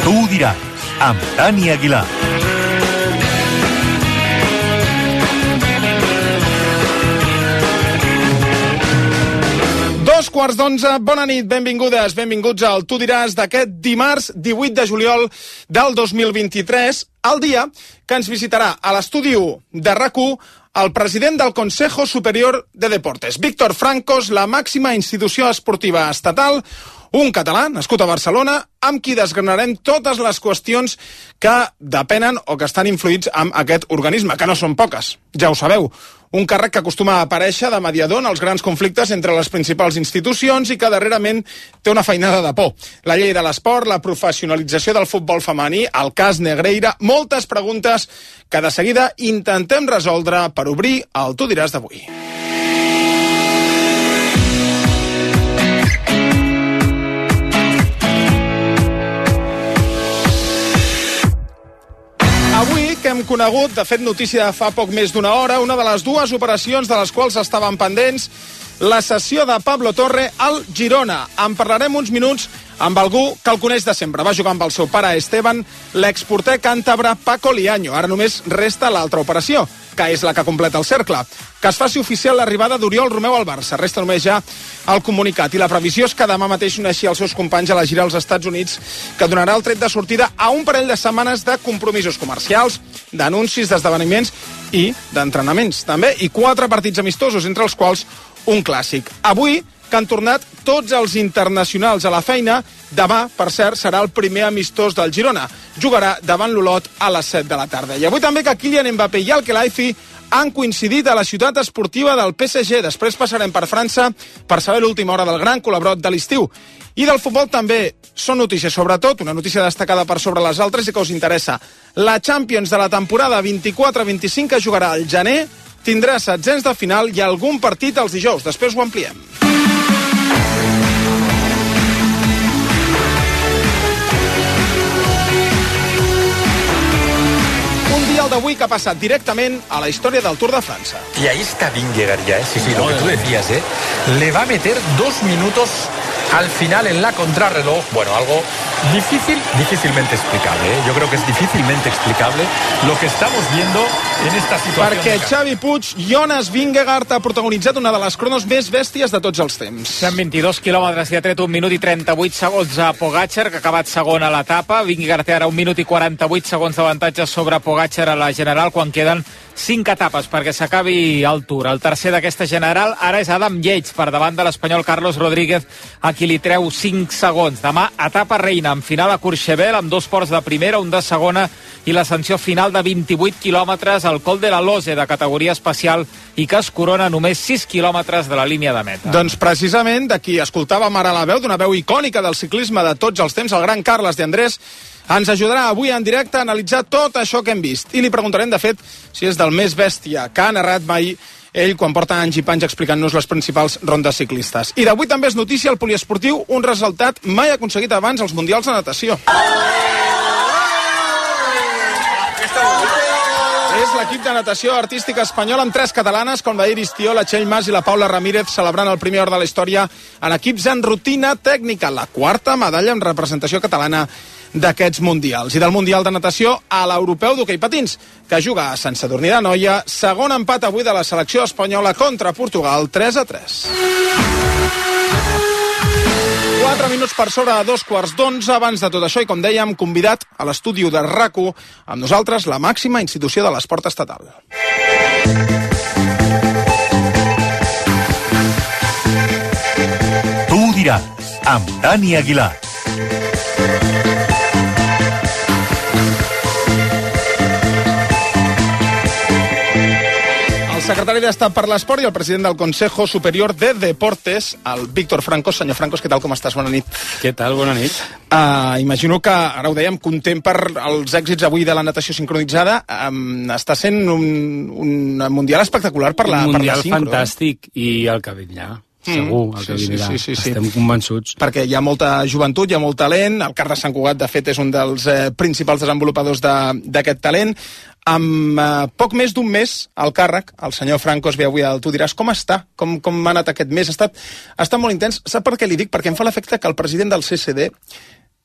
Tu ho diràs, amb Dani Aguilar. Dos quarts d'11, bona nit, benvingudes, benvinguts al Tu diràs d'aquest dimarts 18 de juliol del 2023, el dia que ens visitarà a l'estudi 1 de RAC1 el president del Consejo Superior de Deportes, Víctor Francos, la màxima institució esportiva estatal, un català nascut a Barcelona, amb qui desgranarem totes les qüestions que depenen o que estan influïts amb aquest organisme, que no són poques, ja ho sabeu. Un càrrec que acostuma a aparèixer de mediador en els grans conflictes entre les principals institucions i que darrerament té una feinada de por. La llei de l'esport, la professionalització del futbol femení, el cas Negreira, moltes preguntes que de seguida intentem resoldre per obrir el Tu diràs d'avui. Avui, que hem conegut, de fet notícia de fa poc més d'una hora, una de les dues operacions de les quals estaven pendents, la cessió de Pablo Torre al Girona. En parlarem uns minuts amb algú que el coneix de sempre. Va jugar amb el seu pare Esteban, l'exporter càntabre Paco Liaño. Ara només resta l'altra operació, que és la que completa el cercle. Que es faci oficial l'arribada d'Oriol Romeu al Barça. Resta només ja el comunicat. I la previsió és que demà mateix uneixi els seus companys a la gira als Estats Units, que donarà el tret de sortida a un parell de setmanes de compromisos comercials, d'anuncis, d'esdeveniments i d'entrenaments, també. I 4 partits amistosos, entre els quals un clàssic. Avui, que han tornat tots els internacionals a la feina, demà, per cert, serà el primer amistós del Girona. Jugarà davant l'Olot a les 7 de la tarda. I avui també que Kylian Mbappé i el Khelaifi han coincidit a la ciutat esportiva del PSG. Després passarem per França per saber l'última hora del gran col·labrot de l'estiu. I del futbol també són notícies, sobretot, una notícia destacada per sobre les altres i que us interessa. La Champions de la temporada 24-25 que jugarà al gener, tindrà setzents de final i algun partit els dijous. Després ho ampliem. El d'avui que ha passat directament a la història del Tour de França. Y ahí está Vingegaard ya, sí, lo que tú decías, le va a meter 2 minutos al final en la contrarreloj. Bueno, algo difícilmente explicable, Yo creo que es difícilmente explicable lo que estamos viendo en esta situació. Perquè Xavi Puig, Jonas Vingegaard ha protagonitzat una de les cronos més bèsties de tots els temps. 122 quilòmetres i ha tret 1 minut i 38 segons a Pogačar, que ha acabat segon a l'etapa. Vingegaard té ara 1 minut i 48 segons d'avantatge sobre Pogačar a la general, quan queden 5 etapes perquè s'acabi el Tour. El tercer d'aquesta general ara és Adam Yates, per davant de l'espanyol Carlos Rodríguez, a qui li treu 5 segons. Demà, etapa reina, amb final a Courchevel, amb 2 ports de primera, un de segona, i l'ascensió final de 28 quilòmetres al Col de la Loze, de categoria especial, i que es corona només 6 quilòmetres de la línia de meta. Doncs precisament d'aquí escoltàvem ara la veu d'una veu icònica del ciclisme de tots els temps, el gran Carles de Andrés, ens ajudarà avui en directe a analitzar tot això que hem vist. I li preguntarem, de fet, si és del més bèstia que ha narrat mai ell quan porta anys i panys explicant-nos les principals rondes ciclistes. I d'avui també és notícia al poliesportiu, un resultat mai aconseguit abans als Mundials de Natació. És l'equip de natació artística espanyol amb 3 catalanes, com la Iris Tió, la Txell Mas i la Paula Ramírez, celebrant el primer or de la història en equips en rutina tècnica, la 4ª medalla en representació catalana d'aquests mundials. I del Mundial de Natació a l'Europeu d'hoquei patins, que juga a Sant Sadurní d'Anoia, segon empat avui de la selecció espanyola contra Portugal, 3-3. 4 minuts per sobre de 2:15. Abans de tot això, i com dèiem, convidat a l'estudi de RAC1, amb nosaltres la màxima institució de l'esport estatal. Tu ho diràs, amb Dani Aguilar. El secretari d'Estat per l'Esport i el president del Consejo Superior de Deportes, el Víctor Francos. Senyor Francos, què tal, com estàs? Bona nit. Què tal? Bona nit. Imagino que, ara ho dèiem, content per els èxits avui de la natació sincronitzada. Està sent un mundial espectacular per la sincro. Un mundial fantàstic, i el que vindrà. Segur, el que vindrà. Sí. Estem convençuts. Perquè hi ha molta joventut, hi ha molt talent. El CAR de Sant Cugat, de fet, és un dels principals desenvolupadors d'aquest talent. Amb poc més d'un mes al càrrec, el senyor Francos ve avui al Tu diràs. Com està? Com ha anat aquest mes? Ha estat molt intens. Sap per què li dic? Perquè em fa l'efecte que el president del CCD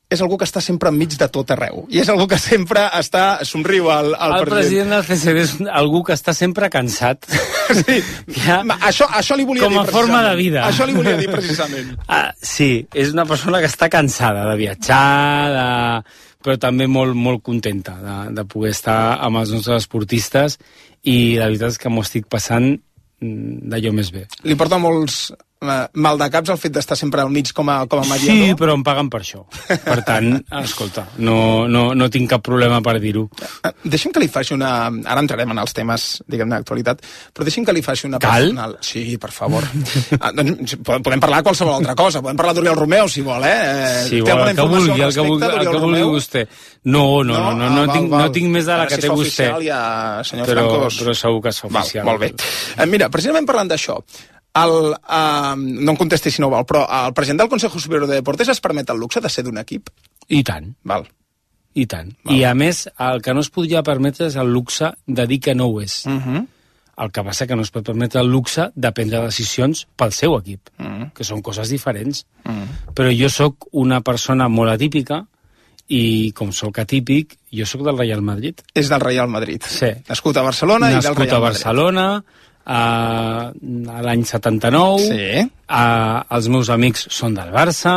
és algú que està sempre enmig de tot arreu. I és algú que sempre somriu al president. El president del CCD és algú que està sempre cansat. Sí, això li volia dir com a forma de vida. Això li volia dir precisament. Sí, és una persona que està cansada de viatjar, però també molt, molt contenta de poder estar amb els nostres esportistes, i la veritat és que m'ho estic passant d'allò més bé. Li porta molts maldecaps el fet d'estar sempre al mig com a mediador? Sí, però em paguen per això. Per tant, escolta, no tinc cap problema per dir-ho. Deixi'm que li faci una... Ara entrarem en els temes, diguem-ne, d'actualitat, però deixi'm que li faci una personal... Sí, per favor. Podem parlar de qualsevol altra cosa, podem parlar d'Oriol Romeu, si vol, Sí, el que vulgui vostè. No tinc més de la que té vostè. Però segur que és oficial. Molt bé. Mira, precisament parlant d'això, no em contesti si no vol, però el president del Consejo Superior de Deportes es permet el luxe de ser d'un equip? I tant. Val. I tant. I a més, el que no es podria permetre és el luxe de dir que no ho és. El que passa que no es pot permetre el luxe de prendre decisions pel seu equip, que són coses diferents. Però jo sóc una persona molt atípica, i com sóc atípic, jo sóc del Real Madrid. És del Real Madrid. Sí. Nascut a Barcelona i del Real Madrid. Nascut a Barcelona, a l'any 79, sí. Els meus amics són del Barça,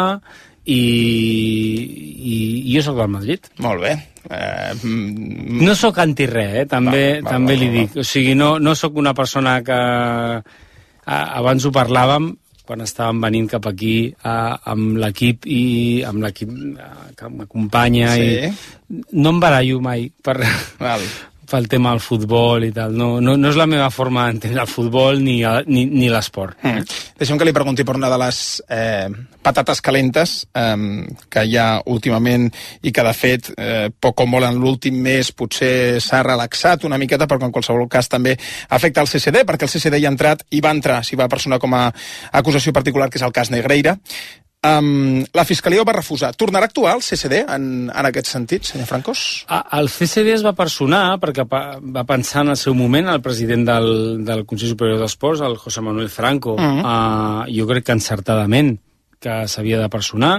i jo sóc del Madrid. Molt bé. No sóc anti-res, també li dic. O sigui, no sóc una persona que... Abans ho parlàvem, quan estàvem venint cap aquí amb l'equip que m'acompanya, sí. I no em barallo mai pel tema del futbol i tal. No és la meva forma d'entendre el futbol ni l'esport. Deixem que li pregunti per una de les patates calentes que hi ha últimament i que, de fet, poc o molt en l'últim mes potser s'ha relaxat una miqueta, perquè en qualsevol cas també afecta el CCD, perquè el CCD hi ha entrat i va entrar, s'hi va personar com a acusació particular, que és el cas Negreira. La Fiscalia ho va refusar. Tornarà a actuar el CCD en aquest sentit, senyor Francos? El CCD es va personar perquè va pensar en el seu moment el president del Consell Superior d'Esports, el José Manuel Franco, jo crec que encertadament que s'havia de personar.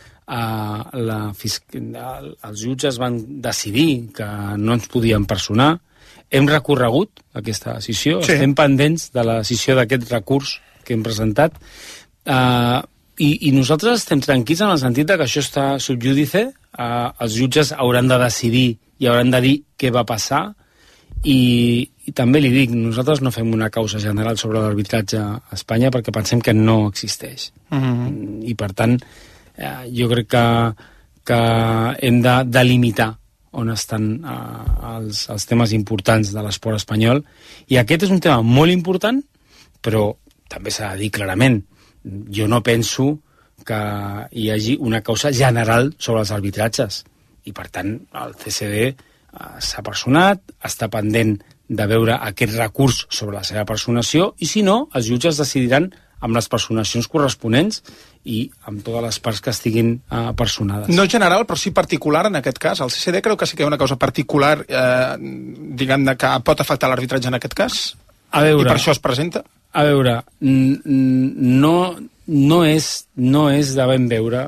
Els jutges van decidir que no ens podien personar. Hem recorregut aquesta decisió, sí. Estem pendents de la decisió d'aquest recurs que hem presentat, i nosaltres estem tranquils en el sentit que això està subjúdice. Els jutges hauran de decidir i hauran de dir què va passar, i també li dic, nosaltres no fem una causa general sobre l'arbitratge a Espanya perquè pensem que no existeix. I per tant jo crec que hem de delimitar on estan els temes importants de l'esport espanyol, i aquest és un tema molt important, però també s'ha de dir clarament, jo no penso que hi hagi una causa general sobre els arbitratges, i per tant el CCD s'ha personat, està pendent de veure aquest recurs sobre la seva personació, i si no, els jutges decidiran amb les personacions corresponents i amb totes les parts que estiguin personades. No general, però sí particular en aquest cas. El CCD creu que sí que hi ha una causa particular, diguem-ne, que pot afectar l'arbitratge en aquest cas? A veure, i per això es presenta? A veure, no és de ben veure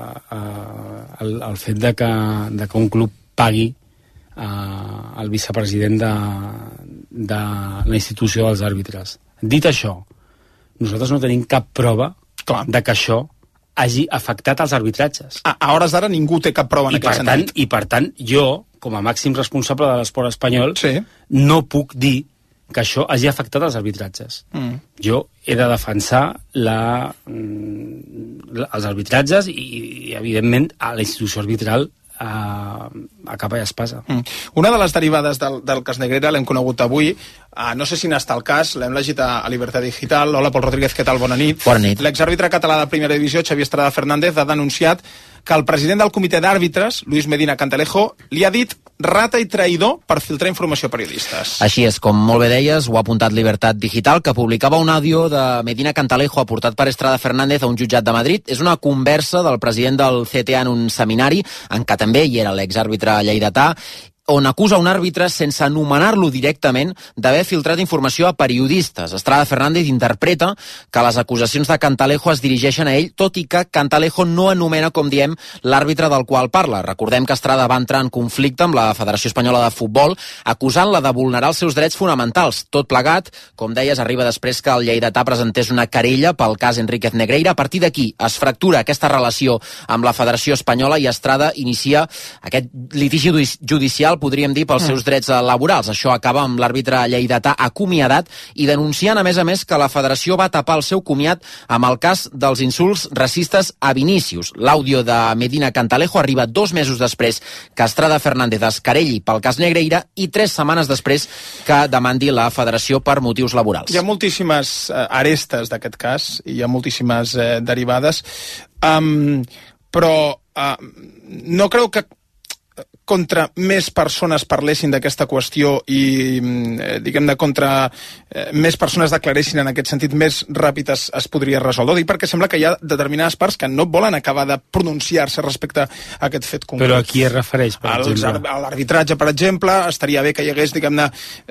el fet de que un club pagui el vicepresident de la institució dels àrbitres. Dit això, nosaltres no tenim cap prova de que això hagi afectat els arbitratges. A hores d'ara ningú té cap prova en aquest sentit. I per tant, jo, com a màxim responsable de l'esport espanyol, sí. No puc dir que això hagi afectat els arbitratges. Jo he de defensar els arbitratges i, evidentment, a la institució arbitral a capa i espasa. Una de les derivades del cas Negreira l'hem conegut avui, no sé si n'està el cas, l'hem llegit a Libertad Digital. Hola, Pol Rodríguez, què tal? Bona nit. Bona nit. L'exàrbitre català de primera divisió, Xavier Estrada Fernández, ha denunciat que el president del comitè d'àrbitres, Luis Medina Cantalejo, li ha dit rata i traïdor per filtrar informació a periodistes. Així és, com molt bé deies, ho ha apuntat Libertad Digital, que publicava un àudio de Medina Cantalejo aportat per Estrada Fernández a un jutjat de Madrid. És una conversa del president del CTA en un seminari en què també hi era l'exàrbitre lleidatà, on acusa un àrbitre sense anomenar-lo directament d'haver filtrat informació a periodistes. Estrada Fernández interpreta que les acusacions de Cantalejo es dirigeixen a ell, tot i que Cantalejo no anomena, com diem, l'àrbitre del qual parla. Recordem que Estrada va entrar en conflicte amb la Federació Espanyola de Futbol, acusant-la de vulnerar els seus drets fonamentals. Tot plegat, com deies, arriba després que el lleidatà presentés una querella pel cas Enríquez Negreira. A partir d'aquí es fractura aquesta relació amb la Federació Espanyola i Estrada inicia aquest litigi judicial, podríem dir, pels seus drets laborals. Això acaba amb l'àrbitre lleidatà acomiadat i denunciant, a més, que la federació va tapar el seu comiat amb el cas dels insults racistes a Vinícius. L'àudio de Medina Cantalejo arriba 2 mesos després que Estrada Fernández es querelli pel cas Negreira i 3 setmanes després que demandi la federació per motius laborals. Hi ha moltíssimes arestes d'aquest cas, hi ha moltíssimes derivades, però no creu que contra més persones parlessin d'aquesta qüestió i, diguem-ne, contra més persones declaressin en aquest sentit, més ràpid es podria resoldre. Dic perquè sembla que hi ha determinades parts que no volen acabar de pronunciar-se respecte a aquest fet concret. Però a qui es refereix, per exemple? A l'arbitratge, per exemple, estaria bé que hi hagués, diguem-ne,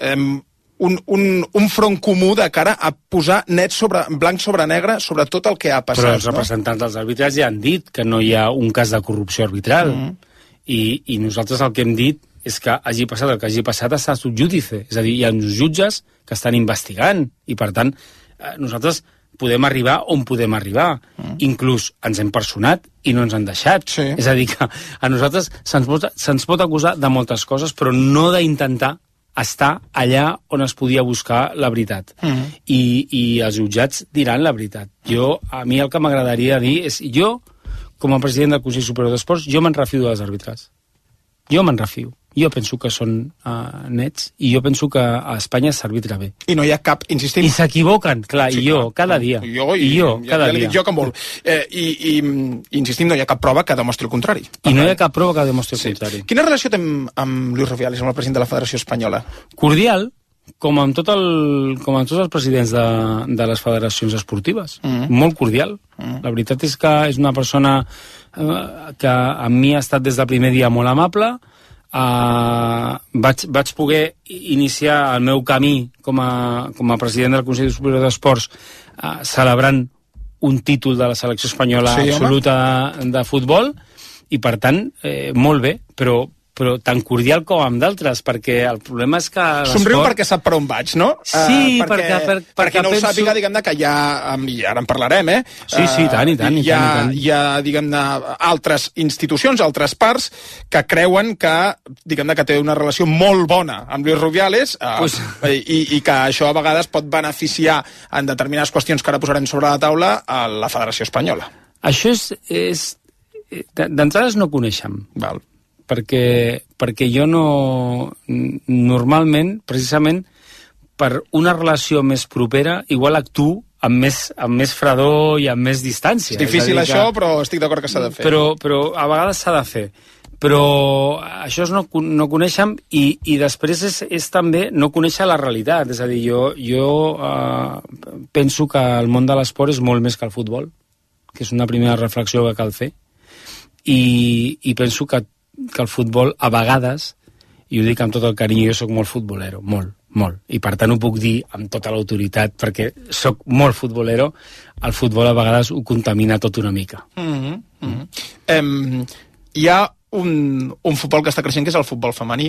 un front comú de cara a posar blanc sobre negre sobre tot el que ha passat. Però els representants dels àrbitres ja han dit que no hi ha un cas de corrupció arbitral. I nosaltres el que hem dit és que hagi passat el que hagi passat està sub judice. És a dir, hi ha uns jutges que estan investigant i, per tant, nosaltres podem arribar on podem arribar. Inclús ens hem personat i no ens han deixat. Sí. És a dir, que a nosaltres se'ns pot acusar de moltes coses, però no d'intentar estar allà on es podia buscar la veritat. I els jutjats diran la veritat. A mi el que m'agradaria dir és, jo, com a president del Consell Superior d'Esports, jo me'n refio dels àrbitres. Jo me'n refio. Jo penso que són nets i jo penso que a Espanya s'arbitra bé. I no hi ha cap, insistim... I s'equivoquen, clar, sí, i jo, cada dia. Cada dia. Jo com vol. I insistim, no hi ha cap prova que demostri el contrari. I no hi ha cap prova que demostri el contrari. Quina relació té amb Luis Rubiales, amb el president de la Federació Espanyola? Cordial, com amb tots els presidents de les federacions esportives. Molt cordial. La veritat és que és una persona que a mi ha estat des del primer dia molt amable. Vaig poder iniciar el meu camí com a president del Consell Superior d'Esports celebrant un títol de la selecció espanyola absoluta de futbol i, per tant, molt bé, però tan cordial com amb d'altres, perquè el problema és que... Somriu perquè sap per on vaig, no? Sí, perquè no ho sàpiga, diguem-ne, que hi ha... I ara en parlarem, Sí, tant. Hi ha, diguem-ne, altres institucions, altres parts, que creuen que, diguem-ne, que té una relació molt bona amb Luis Rubiales i que això a vegades pot beneficiar en determinades qüestions que ara posarem sobre la taula a la Federació Espanyola. Això és d'entrades no coneixem. Val. Perquè jo no... Normalment, precisament, per una relació més propera, igual actuo amb més fredor i amb més distància. És difícil això, però estic d'acord que s'ha de fer. Però a vegades s'ha de fer. Però això no coneixem i després és també no conèixer la realitat. És a dir, jo penso que el món de l'esport és molt més que el futbol, que és una primera reflexió que cal fer. I penso que el futbol, a vegades, i ho dic amb tot el carinyo, jo sóc molt futbolero, molt. I per tant ho puc dir amb tota l'autoritat, perquè sóc molt futbolero, el futbol a vegades ho contamina tot una mica. Hi ha un futbol que està creixent, que és el futbol femení,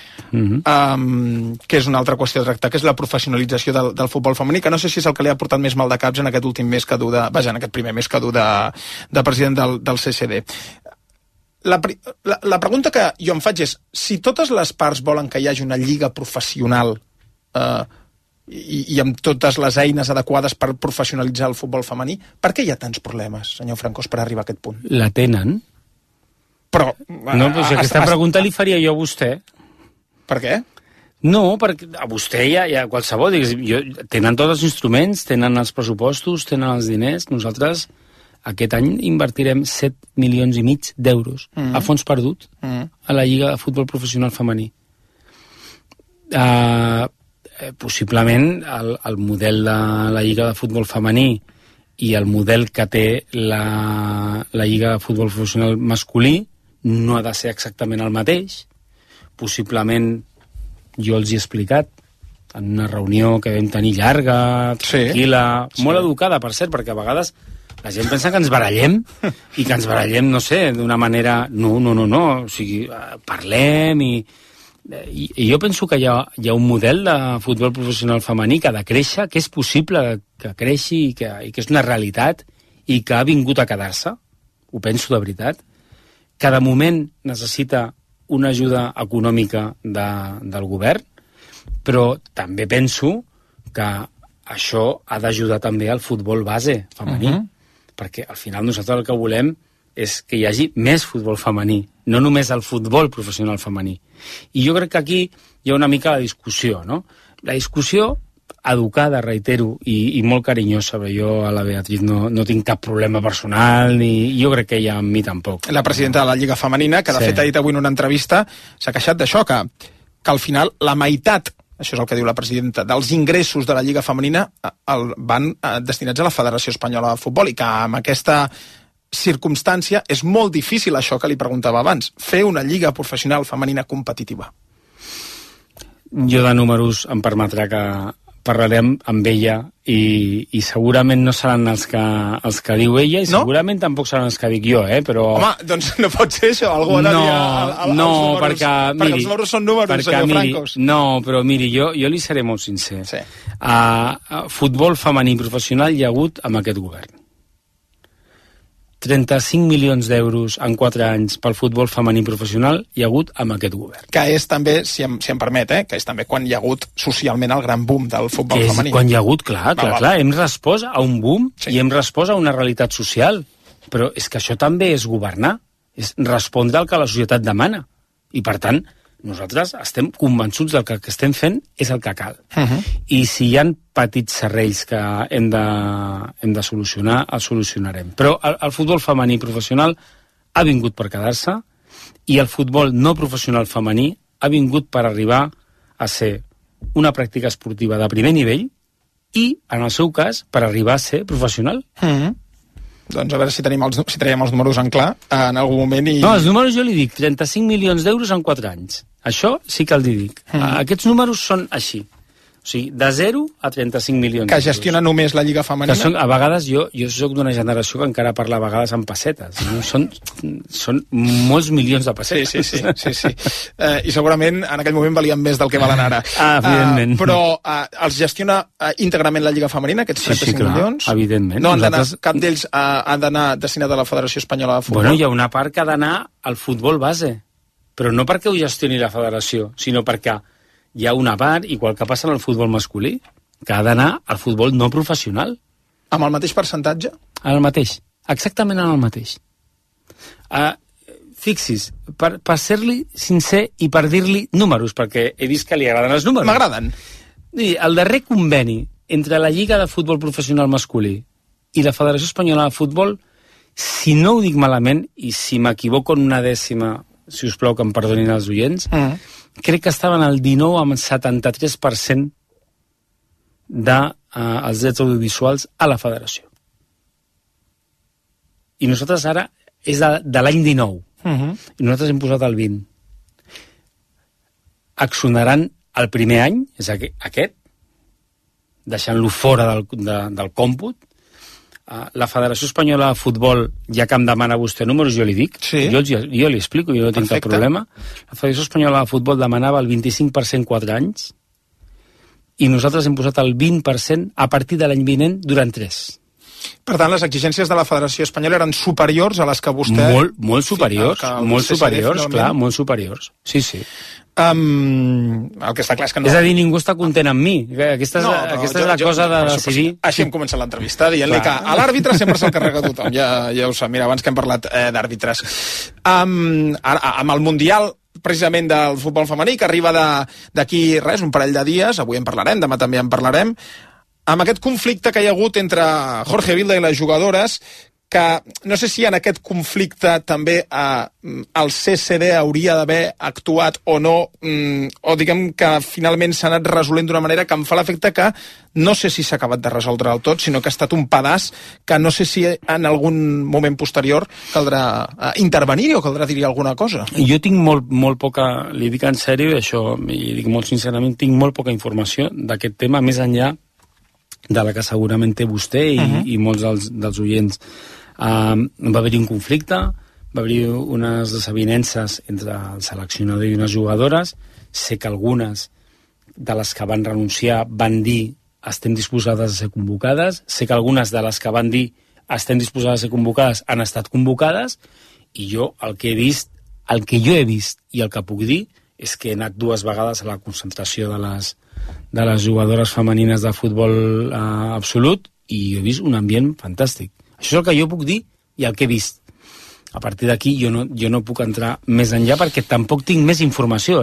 que és una altra qüestió a tractar, que és la professionalització del futbol femení, que no sé si és el que li ha portat més mal de caps en aquest últim mes que dur en aquest primer mes que dur de president del CCD. La pregunta que jo em faig és, si totes les parts volen que hi hagi una lliga professional i amb totes les eines adequades per professionalitzar el futbol femení, per què hi ha tants problemes, senyor Francós, per arribar a aquest punt? La tenen? Però... No, però si aquesta pregunta li faria jo a vostè. Per què? No, perquè a vostè hi ha qualsevol. Tenen tots els instruments, tenen els pressupostos, tenen els diners. Nosaltres... Aquest any invertirem 7,5 milions d'euros a fons perdut a la Lliga de Futbol Professional Femení. Possiblement el model de la Lliga de Futbol Femení i el model que té la Lliga de Futbol Professional Masculí no ha de ser exactament el mateix, possiblement jo els hi he explicat en una reunió que vam tenir llarga, tranquil·la, molt educada, per cert, perquè a vegades la gent pensa que ens barallem i que ens barallem, no sé, d'una manera... No, o sigui, parlem i jo penso que hi ha un model de futbol professional femení que ha de créixer, que és possible que creixi i que és una realitat i que ha vingut a quedar-se, ho penso de veritat, que de moment necessita una ajuda econòmica del govern, però també penso que això ha d'ajudar també al futbol base femení, perquè al final nosaltres el que volem és que hi hagi més futbol femení, no només el futbol professional femení. I jo crec que aquí hi ha una mica la discussió, no? La discussió educada, reitero, i molt carinyosa, però jo a la Beatriz no tinc cap problema personal, ni jo crec que ella amb mi tampoc. La presidenta de la Lliga Femenina, que de fet ha dit avui en una entrevista, s'ha queixat d'això, que al final la meitat, això és el que diu la presidenta, dels ingressos de la Lliga Femenina van destinats a la Federació Espanyola de Futbol, i que amb aquesta circumstància és molt difícil, això que li preguntava abans, fer una lliga professional femenina competitiva. Jo de números em permetrà que parlarem amb ella i segurament no seran els que diu ella i segurament tampoc seran els que dic jo, però... Home, doncs no pot ser això, algú ha de dir els números, perquè els números són números, senyor Francos. No, però miri, jo li seré molt sincer. Sí. A futbol femení professional hi ha hagut amb aquest govern 35 milions d'euros en 4 anys pel futbol femení professional hi ha hagut amb aquest govern. Que és també, si em permet, que és també quan hi ha hagut socialment el gran boom del futbol femení. Quan hi ha hagut, clar, hem respost a un boom i hem respost a una realitat social. Però és que això també és governar, és respondre al que la societat demana. I per tant, nosaltres estem convençuts del que el que estem fent és el que cal. I si hi ha petits serrells que hem de solucionar, els solucionarem. Però el futbol femení professional ha vingut per quedar-se i el futbol no professional femení ha vingut per arribar a ser una pràctica esportiva de primer nivell i, en el seu cas, per arribar a ser professional. Doncs a veure si traiem els números en clar en algun moment. No, els números jo li dic 35 milions d'euros en 4 anys. Això sí que el dic. Aquests números són així. O sigui, de 0 a 35 milions d'euros. Que gestiona només la Lliga Femenina? A vegades jo soc d'una generació que encara parla a vegades en pessetes. No? Són molts milions de pessetes. Sí. I segurament en aquell moment valien més del que valen ara. Evidentment. Però els gestiona íntegrament la Lliga Femenina, aquests 35 milions? Evidentment. No han d'anar, cap d'ells ha d'anar destinat a la Federació Espanyola de Futbol? Bueno, hi ha una part que ha d'anar al futbol base, però no perquè ho gestioni la federació, sinó perquè hi ha una part, igual que passa en el futbol masculí, que ha d'anar al futbol no professional. Amb el mateix percentatge? El mateix, exactament en el mateix. Fixis, per ser-li sincer i per dir-li números, perquè he vist que li agraden els números. M'agraden. El darrer conveni entre la Lliga de Futbol Professional Masculí i la Federació Espanyola de Futbol, si no ho dic malament, i si m'equivoco en una dècima, si us plau que em perdonin els oients, crec que estaven al 19,73% dels drets audiovisuals a la federació. I nosaltres ara és de l'any 19. I nosaltres hem posat el 20. Accionaran el primer any, és aquest, deixant-lo fora del còmput. La Federació Espanyola de Futbol, ja que em demana vostè números, jo li dic, jo li explico, jo no tinc cap problema. La Federació Espanyola de Futbol demanava el 25% 4 anys i nosaltres hem posat el 20% a partir de l'any vinent durant 3. Per tant, les exigències de la Federació Espanyola eren superiors a les que vostè... Molt superiors, clar, molt superiors. Sí. El que està clar és que no... És a dir, ningú està content amb mi. Aquesta és la cosa de decidir... Així hem començat l'entrevista, dient-li que a l'àrbitre sempre se'l carrega tothom. Ja ho sap, mira, abans que hem parlat d'àrbitres. Amb el Mundial precisament del futbol femení, que arriba d'aquí res, un parell de dies, avui en parlarem, demà també en parlarem, amb aquest conflicte que hi ha hagut entre Jorge Vilda i les jugadores, que no sé si en aquest conflicte també el CCD hauria d'haver actuat o no, o diguem que finalment s'ha anat resolent d'una manera que em fa l'efecte que no sé si s'ha acabat de resoldre del tot, sinó que ha estat un pedaç que no sé si en algun moment posterior caldrà intervenir o caldrà dir alguna cosa. Jo tinc molt poca, li dic en sèrio, això, i dic molt sincerament, tinc molt poca informació d'aquest tema, més enllà de la que segurament té vostè i molts dels oients. Va haver-hi un conflicte, va haver-hi unes desavinences entre el seleccionador i unes jugadores. Sé que algunes de les que van renunciar van dir estem disposades a ser convocades. Sé que algunes de les que van dir estem disposades a ser convocades han estat convocades, i jo el que jo he vist i el que puc dir és que he anat 2 vegades a la concentració de les jugadores femenines de futbol absolut, i he vist un ambient fantàstic. Això és el que jo puc dir i el que he vist. A partir d'aquí jo no puc entrar més enllà perquè tampoc tinc més informació,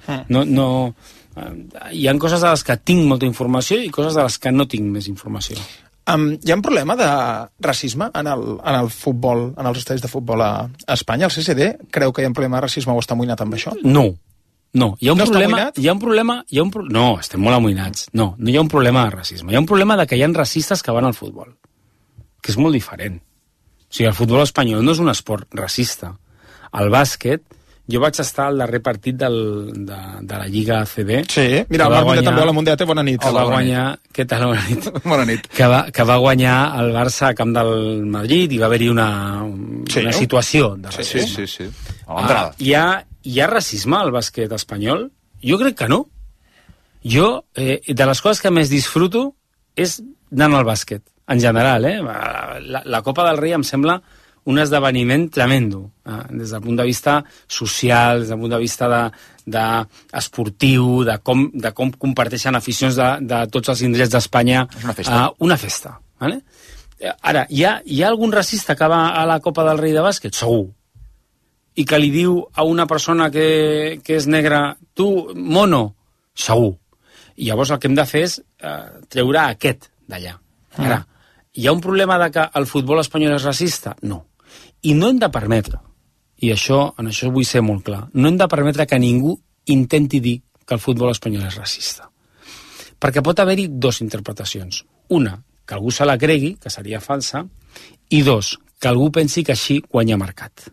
hi ha coses de les que tinc molta informació i coses de les que no tinc més informació. Hi ha un problema de racisme en el futbol, en els estadis de futbol a Espanya? El CCD creu que hi ha un problema de racisme o està amoïnat amb això? No, hi ha un problema... No, estem molt amoïnats. No hi ha un problema de racisme. Hi ha un problema de que hi ha racistes que van al futbol, que és molt diferent. O sigui, el futbol espanyol no és un esport racista. El bàsquet, jo vaig estar al darrer partit de la Lliga ACB. Sí, mira, el Marc Mundet també, la Mundet, bona nit. Va guanyar... Què tal, bona nit? Bona nit. Que va guanyar el Barça a camp del Madrid i va haver-hi una situació de racisme. Sí. Hi ha racisme al bàsquet espanyol? Jo crec que no. Jo, de les coses que més disfruto és anar al bàsquet, en general. La Copa del Rei em sembla un esdeveniment tremendo, des del punt de vista social, des del punt de vista esportiu, de com comparteixen aficions de tots els indrets d'Espanya. És una festa. Una festa. Vale? Ara, hi ha algun racista que va a la Copa del Rei de bàsquet? Segur. I que li diu a una persona que és negra, tu, mono, segur. I llavors el que hem de fer és treure aquest d'allà. Ara, hi ha un problema de que el futbol espanyol és racista? No. I no hem de permetre, i en això vull ser molt clar, no hem de permetre que ningú intenti dir que el futbol espanyol és racista. Perquè pot haver-hi 2 interpretacions. Una, que algú se la cregui, que seria falsa, i 2, que algú pensi que així guanya mercat.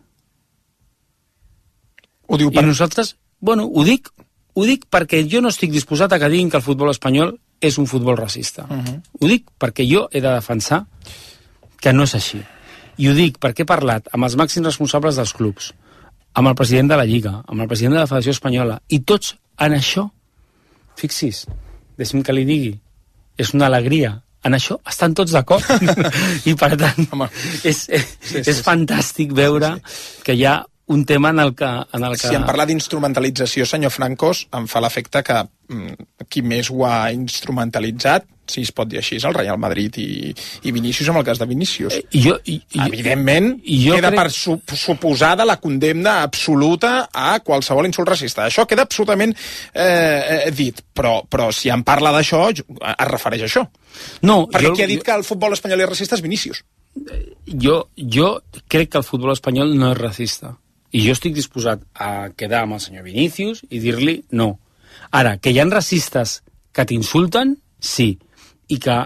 Ho diu per... I nosaltres, ho dic perquè jo no estic disposat a que diguin que el futbol espanyol és un futbol racista. Ho dic perquè jo he de defensar que no és així. I ho dic perquè he parlat amb els màxims responsables dels clubs, amb el president de la Lliga, amb el president de la Federació Espanyola, i tots en això, fixi's, deixi'm que li digui, és una alegria. En això estan tots d'acord. I per tant, és fantàstic veure que hi ha un tema en el que... Si em parla d'instrumentalització, senyor Francos, em fa l'efecte que qui més ho ha instrumentalitzat, si es pot dir així, és el Real Madrid i Vinícius, amb el cas de Vinícius. Evidentment, queda per suposada la condemna absoluta a qualsevol insult racista. Això queda absolutament dit, però si em parla d'això, es refereix a això. No, perquè qui ha dit que el futbol espanyol és racista és Vinícius. Jo crec que el futbol espanyol no és racista. I jo estic disposat a quedar amb el senyor Vinícius i dir-li no. Ara, que hi ha racistes que t'insulten, sí. I que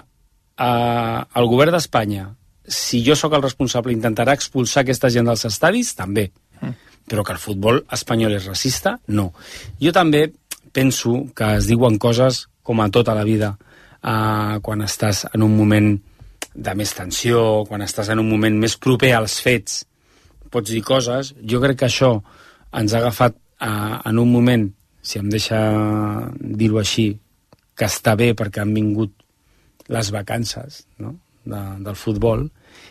el govern d'Espanya, si jo sóc el responsable, intentarà expulsar aquesta gent dels estadis, també. Però que el futbol espanyol és racista, no. Jo també penso que es diuen coses com a tota la vida, quan estàs en un moment de més tensió, quan estàs en un moment més proper als fets, pots dir coses. Jo crec que això ens ha agafat en un moment, si em deixa dir-ho així, que està bé perquè han vingut les vacances, no?, del futbol,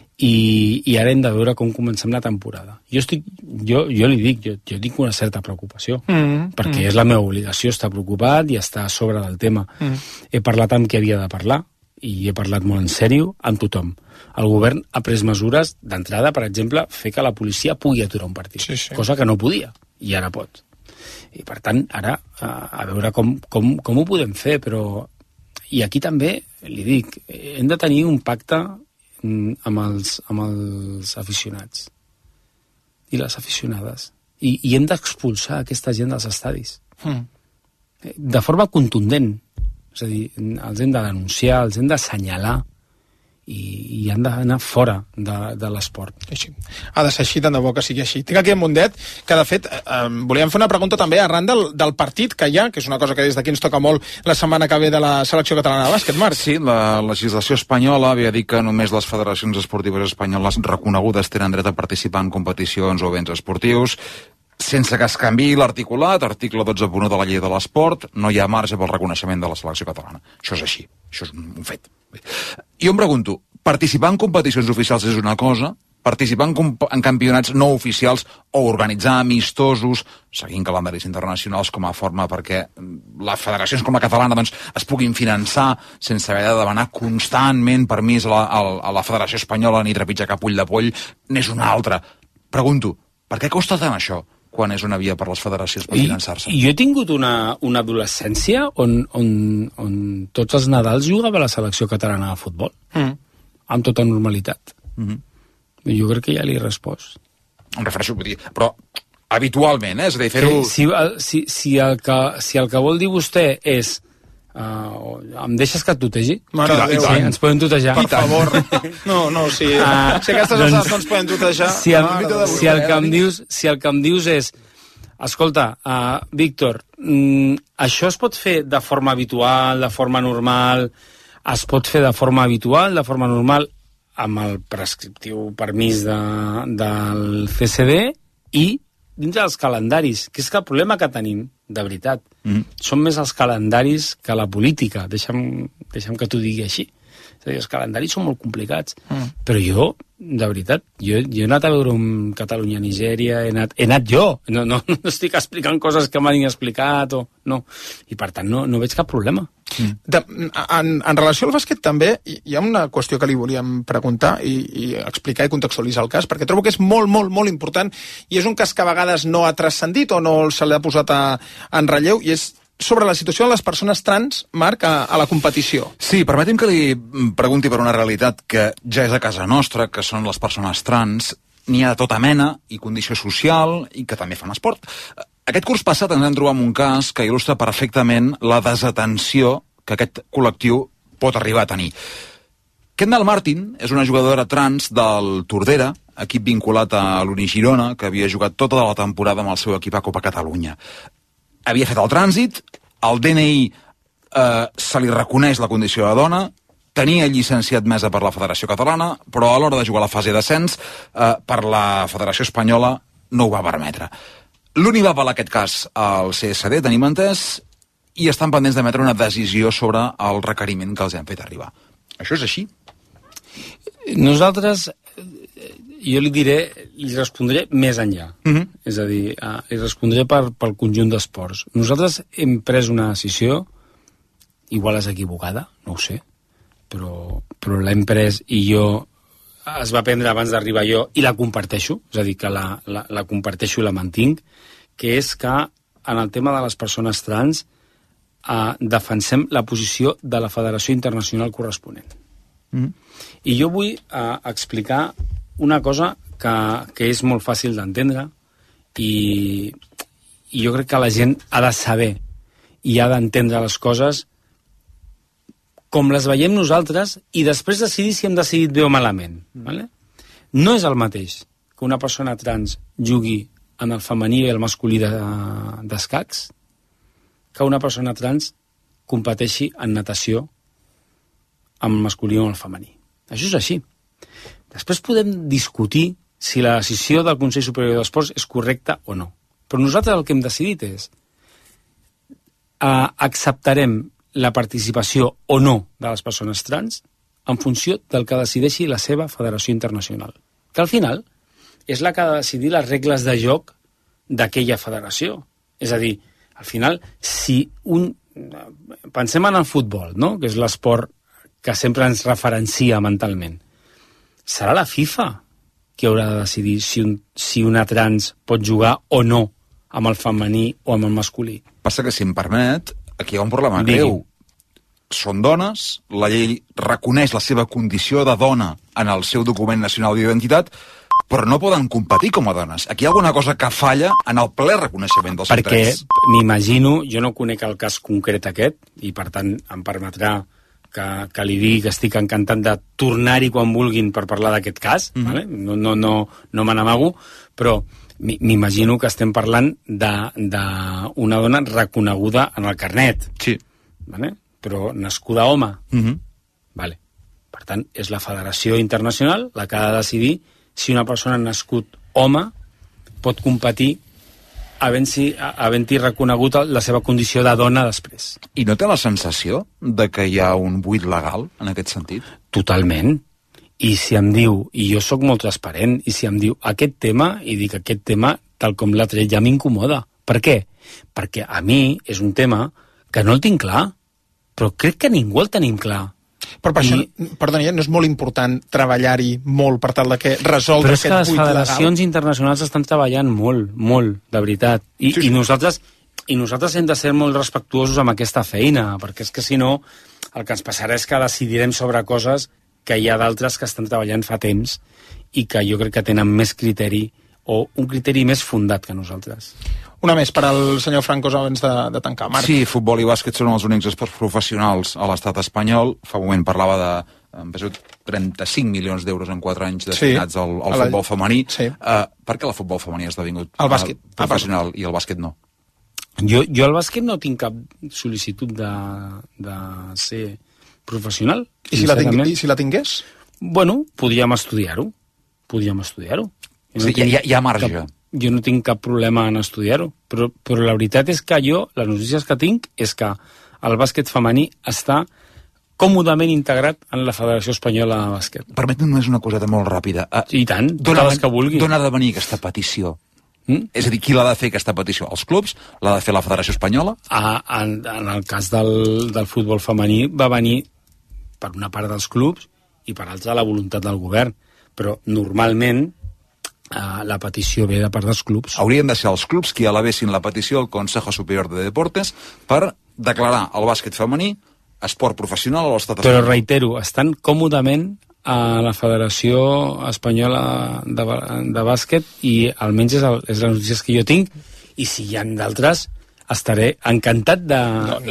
i ara hem de veure com comencem la temporada. Jo li dic, jo tinc una certa preocupació, perquè és la meva obligació estar preocupat i estar a sobre del tema. He parlat amb qui havia de parlar, i he parlat molt en sèrio amb tothom. El govern ha pres mesures d'entrada, per exemple, fer que la policia pugui aturar un partit, cosa que no podia, i ara pot. I per tant, ara, a veure com ho podem fer, però... I aquí també, li dic, hem de tenir un pacte amb els aficionats i les aficionades. I hem d'expulsar aquesta gent dels estadis. De forma contundent. És a dir, els hem de denunciar, els hem d'assenyalar i han d'anar fora de l'esport. Ha de ser així, tant de bo que sigui així. Tinc aquí en Mundet, que de fet volíem fer una pregunta també arran del partit que hi ha, que és una cosa que des d'aquí ens toca molt la setmana que ve de la selecció catalana de bàsquet, Marc. Sí, la legislació espanyola havia dit que només les federacions esportives espanyoles reconegudes tenen dret a participar en competicions o events esportius. Sense que es canviï l'articulat, article 12.1 de la llei de l'esport, no hi ha marge pel reconeixement de la selecció catalana. Això és així, això és un fet. Jo em pregunto, participar en competicions oficials és una cosa, participar en campionats no oficials o organitzar amistosos, seguint calendaris internacionals com a forma perquè les federacions com la catalana doncs, es puguin finançar sense haver de demanar constantment permís a la Federació Espanyola ni trepitjar cap ull de poll, n'és una altra. Pregunto, per què costa tant això quan és una via per les federacions per finançar-se? Jo he tingut una adolescència on tots els Nadals jugava la selecció catalana de futbol, amb tota normalitat. Jo crec que ja li he respost. Em refereixo, vull dir, però habitualment, és a dir, fer-ho... Si el que vol dir vostè és em deixes que et tutegi? Mare de Déu, ens podem tutejar. Per favor. No, si aquestes coses no ens podem tutejar... Si el que em dius és escolta, Víctor, això es pot fer de forma habitual, de forma normal, es pot fer de forma habitual, de forma normal, amb el prescriptiu permís del CCD i dins dels calendaris, que és que el problema que tenim, de veritat, són més els calendaris que la política. Deixa'm que t'ho digui així. És a dir, els calendaris són molt complicats. Però jo, de veritat, jo he anat a veure un Catalunya-Nigèria, he anat jo. No estic explicant coses que m'han explicat o... No. I per tant no veig cap problema. En relació al bàsquet també hi ha una qüestió que li volíem preguntar i explicar i contextualitzar el cas, perquè trobo que és molt, molt, molt important i és un cas que a vegades no ha transcendit o no se l'ha posat en relleu, i és sobre la situació de les persones trans, Marc, a la competició. Sí, permeti'm que li pregunti per una realitat que ja és a casa nostra, que són les persones trans. N'hi ha de tota mena i condició social i que també fan esport. Aquest curs passat ens hem trobat amb un cas que il·lustra perfectament la desatenció que aquest col·lectiu pot arribar a tenir. Kendall Martin és una jugadora trans del Tordera, equip vinculat a l'Unigirona, que havia jugat tota la temporada amb el seu equip a Copa Catalunya. Havia fet el trànsit, el DNI se li reconeix la condició de dona, tenia llicencia admesa per la Federació Catalana, però a l'hora de jugar a la fase d'ascens, per la Federació Espanyola no ho va permetre. L'UNI va apel·lar aquest cas al CSD, tenim entès, i estan pendents d'emetre una decisió sobre el requeriment que els hem fet arribar. Això és així? Nosaltres, jo li respondré més enllà. És a dir, li respondré pel conjunt d'esports. Nosaltres hem pres una decisió, igual és equivocada, no ho sé, però l'hem pres i es va prendre abans d'arribar jo i la comparteixo, és a dir, que la comparteixo i la mantinc, que és que en el tema de les persones trans defensem la posició de la Federació Internacional corresponent. I jo vull explicar una cosa que és molt fàcil d'entendre i jo crec que la gent ha de saber i ha d'entendre les coses com les veiem nosaltres i després decidir si hem decidit bé o malament. Vale? No és el mateix que una persona trans jugui en el femení i el masculí d'escacs que una persona trans competeixi en natació amb el masculí o el femení. Això és així. Després podem discutir si la decisió del Consell Superior d'Esports és correcta o no. Però nosaltres el que hem decidit és acceptarem la participació o no de les persones trans en funció del que decideixi la seva Federació Internacional, que al final és la que ha de decidir les regles de joc d'aquella federació. És a dir, al final, pensem en el futbol, no? Que és l'esport que sempre ens referencia mentalment. Serà la FIFA qui haurà de decidir si una trans pot jugar o no amb el femení o amb el masculí. Passa que, si em permet, aquí hi ha un problema greu. són dones, la llei reconeix la seva condició de dona en el seu document nacional d'identitat, però no poden competir com a dones. Aquí hi ha alguna cosa que falla en el ple reconeixement dels seus drets. Perquè m'imagino, jo no conec el cas concret aquest, i per tant em permetrà que li digui que estic encantat de tornar-hi quan vulguin per parlar d'aquest cas, vale? No me n'amago, però m'imagino que estem parlant d'una dona reconeguda en el carnet. Sí. Vale? Però nascuda home. Vale. Per tant, és la Federació Internacional la que ha de decidir si una persona nascut home pot competir havent-hi reconegut la seva condició de dona després. I no té la sensació de que hi ha un buit legal en aquest sentit? Totalment. I si em diu, i jo sóc molt transparent, i si em diu aquest tema, i dic aquest tema, tal com l'ha tret, ja m'incomoda. Per què? Perquè a mi és un tema que no el tinc clar, però crec que ningú el tenim clar. Però per això, perdoni, no és molt important treballar-hi molt per tal de que resoldre aquest buit legal? Però és que les federacions internacionals estan treballant molt, de veritat. I nosaltres hem de ser molt respectuosos amb aquesta feina, perquè és que si no, el que ens passarà és que decidirem sobre coses que hi ha d'altres que estan treballant fa temps i que jo crec que tenen més criteri o un criteri més fundat que nosaltres. Una més per al senyor Francos abans de tancar. Marc. Sí, futbol i bàsquet són els únics esports professionals a l'estat espanyol. Fa un moment parlava de 35 milions d'euros en 4 anys destinats al futbol femení. Sí. Per què el futbol femení ha esdevingut el bàsquet professional i el bàsquet no? Jo al bàsquet no tinc cap sol·licitud de ser professional. I si la tingués? Bueno, podríem estudiar-ho. Sí, hi ha marge. Jo no tinc cap problema en estudiar-ho, però la veritat és que les notícies que tinc és que el bàsquet femení està còmodament integrat en la Federació Espanyola de Bàsquet. Permetem només una coseta molt ràpida. I tant, totes les que vulgui. D'on ha de venir aquesta petició? És a dir, qui l'ha de fer aquesta petició? Els clubs? L'ha de fer la Federació Espanyola? En el cas del futbol femení va venir per una part dels clubs i per altra la voluntat del govern, però normalment la petició ve de part dels clubs. Haurien de ser els clubs qui elevessin la petició al Consejo Superior de Deportes per declarar el bàsquet femení esport professional a l'estat espanyol. Però reitero, estan còmodament a la Federació Espanyola de Bàsquet i almenys és les notícies que jo tinc, i si hi ha d'altres estaré encantat de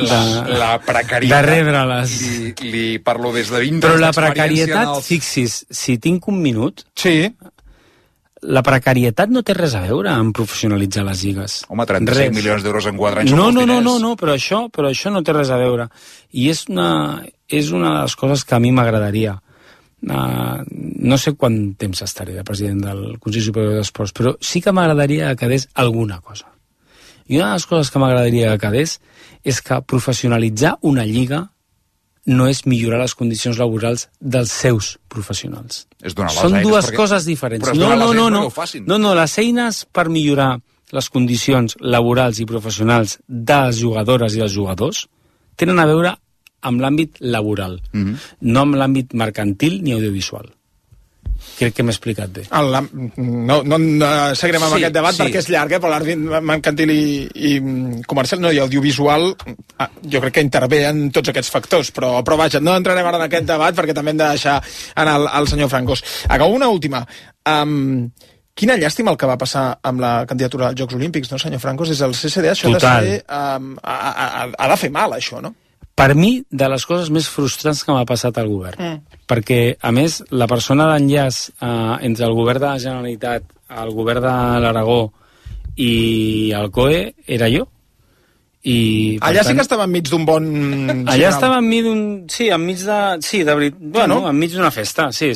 rebre-les. Li parlo des de 20 Però la precarietat, fixis, si tinc un minut... Sí. La precarietat no té res a veure amb professionalitzar les lligues. Home, 35 milions d'euros en 4 anys. No, però això no té res a veure. I és una de les coses que a mi m'agradaria. No sé quant temps estaré de president del Consell Superior d'Esports, però sí que m'agradaria que quedés alguna cosa. I una de les coses que m'agradaria que quedés és que professionalitzar una lliga no és millorar les condicions laborals dels seus professionals. Són dues coses diferents. No, les eines per millorar les condicions laborals i professionals de les jugadores i dels jugadors tenen a veure amb l'àmbit laboral, no amb l'àmbit mercantil ni audiovisual. Crec que m'he explicat bé. No seguirem amb aquest debat perquè és llarg, però l'àmbit mercantil i comercial, i audiovisual, jo crec que intervé en tots aquests factors, però vaja, no entrarem ara en aquest debat perquè també hem de deixar anar al senyor Francos. Acabo una última. Quina llàstima el que va passar amb la candidatura als Jocs Olímpics, no, senyor Francos? Des del CCD això ha de fer mal, això, no? Per mi, de les coses més frustrants que m'ha passat al govern. Perquè, a més, la persona d'enllaç entre el govern de la Generalitat, el govern de l'Aragó i el COE era jo. Allà sí que estava enmig d'un bon... Allà estava enmig d'un... Sí, enmig de... Sí, de veritat. Bueno, enmig d'una festa. Sí.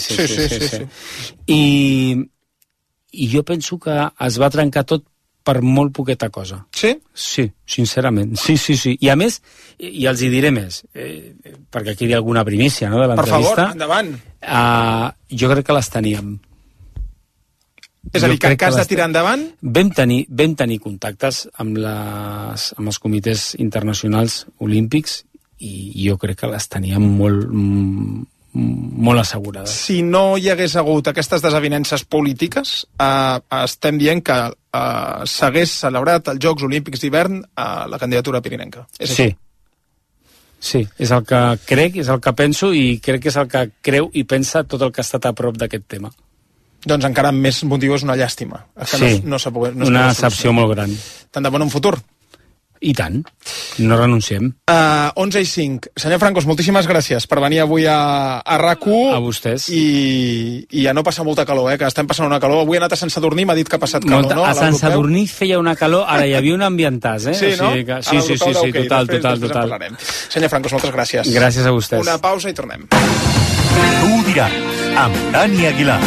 I jo penso que es va trencar tot per molt poqueta cosa. Sí? Sí, sincerament. Sí. I a més, i els hi diré més, perquè aquí hi ha alguna primícia, no?, de l'entrevista. Per favor, endavant. Jo crec que les teníem. És a dir, que en cas de tirar endavant... Vam tenir contactes amb els comitès internacionals olímpics i jo crec que les teníem molt assegurades. Si no hi hagués hagut aquestes desavinences polítiques, estem dient que s'hagués celebrat els Jocs Olímpics d'hivern a la candidatura pirinenca. Sí. Sí, és el que crec, és el que penso i crec que és el que creu i pensa tot el que ha estat a prop d'aquest tema. Doncs encara més motiu és una llàstima. Sí, una decepció molt gran. Tant de bon un futur. I tant, no renunciem. 11:05. Senyor Francos, moltíssimes gràcies per venir avui a RAC1. A vostès. I a no passar molta calor, que estem passant una calor. Avui he anat a Sant Sadurní, m'ha dit que ha passat calor, no? A Sant Sadurní feia una calor, ara hi havia un ambientàs, Sí, no? Sí, total. Senyor Francos, moltes gràcies. Gràcies a vostès. Una pausa i tornem. Tu ho diràs, amb Dani Aguilar.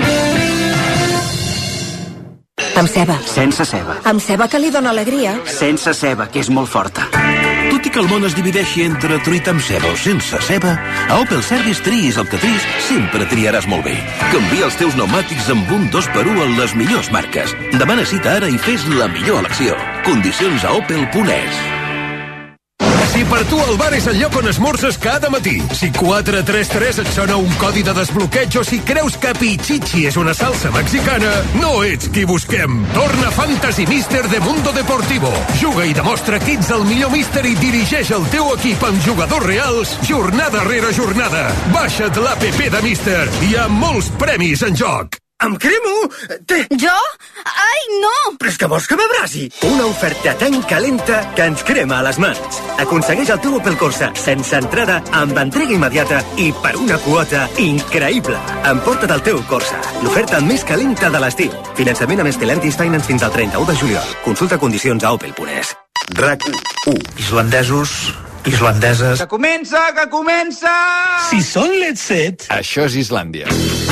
Amb ceba. Sense ceba. Amb ceba, que li dona alegria. Sense ceba, que és molt forta. Tot i que el món es divideixi entre truita amb ceba o sense ceba, a Opel Service triïs el que triïs, sempre triaràs molt bé. Canvia els teus pneumàtics amb un 2x1 en les millors marques. Demana cita ara i fes la millor elecció. Condicions a opel.es. Si per tu el bar és el lloc on esmorzes cada matí, si 433 et sona un codi de desbloqueig o si creus que Pichichi és una salsa mexicana, no ets qui busquem. Torna Fantasy Mister de Mundo Deportivo. Juga i demostra que ets el millor míster i dirigeix el teu equip amb jugadors reals jornada rere jornada. Baixa't l'APP de Mister. Hi ha molts premis en joc. Em cremo! Jo? Ai, no! Però és que vols que m'abrasi? Una oferta tan calenta que ens crema a les mans. Aconsegueix el teu Opel Corsa sense entrada, amb entrega immediata i per una quota increïble. Emporta't el teu Corsa. L'oferta més calenta de l'estiu. Finançament amb Stellantis Finance fins al 31 de juliol. Consulta condicions a opel.es. RAC1. Islandesos, islandeses... Que comença, que comença! Si són Let's Set... Això és Islàndia.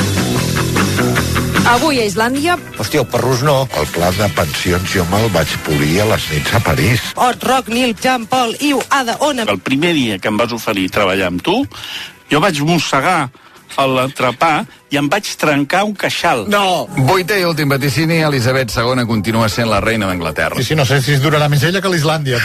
Avui a Islàndia... Hòstia, el perrús no. El pla de pensions jo me'l vaig polir a les nits a París. Ot, Roc, Nil, Jean, Paul, Iu, Ada, Ona... El primer dia que em vas oferir treballar amb tu, jo vaig mossegar l'entrepà i em vaig trencar un queixal. No! 8è i últim vaticini, Elisabet II continua sent la reina d'Anglaterra. Sí, no sé si es durarà més ella que l'Islàndia.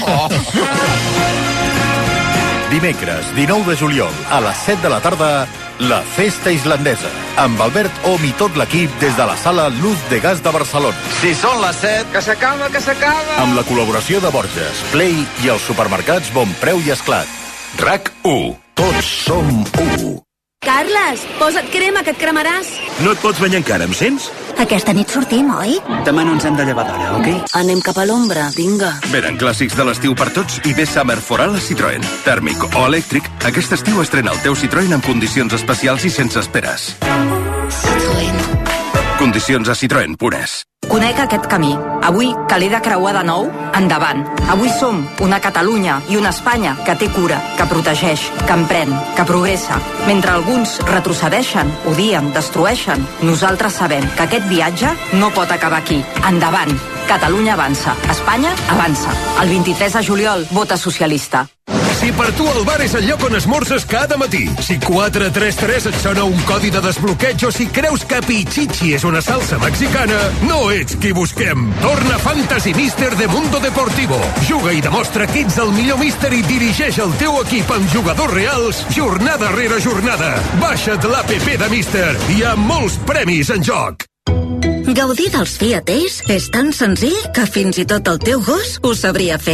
Dimecres, 19 de juliol, a les 7 de la tarda, la Festa Islandesa, amb Albert Om i tot l'equip des de la sala Luz de Gas de Barcelona. Si són les 7... Que s'acaba, que s'acaba! Amb la col·laboració de Borges, Play i els supermercats Bon Preu i Esclat. RAC1. Tots som 1. Carles, posa't crema, que et cremaràs. No et pots banyar encara, em sents? Aquesta nit sortim, oi? Demà no ens hem de llevar d'hora, ok? Anem cap a l'ombra, vinga. Venen clàssics de l'estiu per tots i ve Summer for All a Citroën. Tèrmic o elèctric, aquest estiu estrena el teu Citroën amb condicions especials i sense esperes. Citroën. Condicions a Citroën.es. Conec aquest camí. Avui, que l'he de creuar de nou, endavant. Avui som una Catalunya i una Espanya que té cura, que protegeix, que emprèn, que progressa. Mentre alguns retrocedeixen, odien, destrueixen, nosaltres sabem que aquest viatge no pot acabar aquí. Endavant. Catalunya avança. Espanya avança. El 23 de juliol, vota socialista. Si per tu el bar és el lloc on esmorzes cada matí, si 433 et sona un codi de desbloqueig o si creus que Pichichi és una salsa mexicana, no ets qui busquem. Torna Fantasy Mister de Mundo Deportivo. Juga i demostra que ets el millor míster i dirigeix el teu equip amb jugadors reals jornada rere jornada. Baixa't l'APP de Mister. Hi ha molts premis en joc. Gaudir dels Fiat Ace és tan senzill que fins i tot el teu gos ho sabria fer.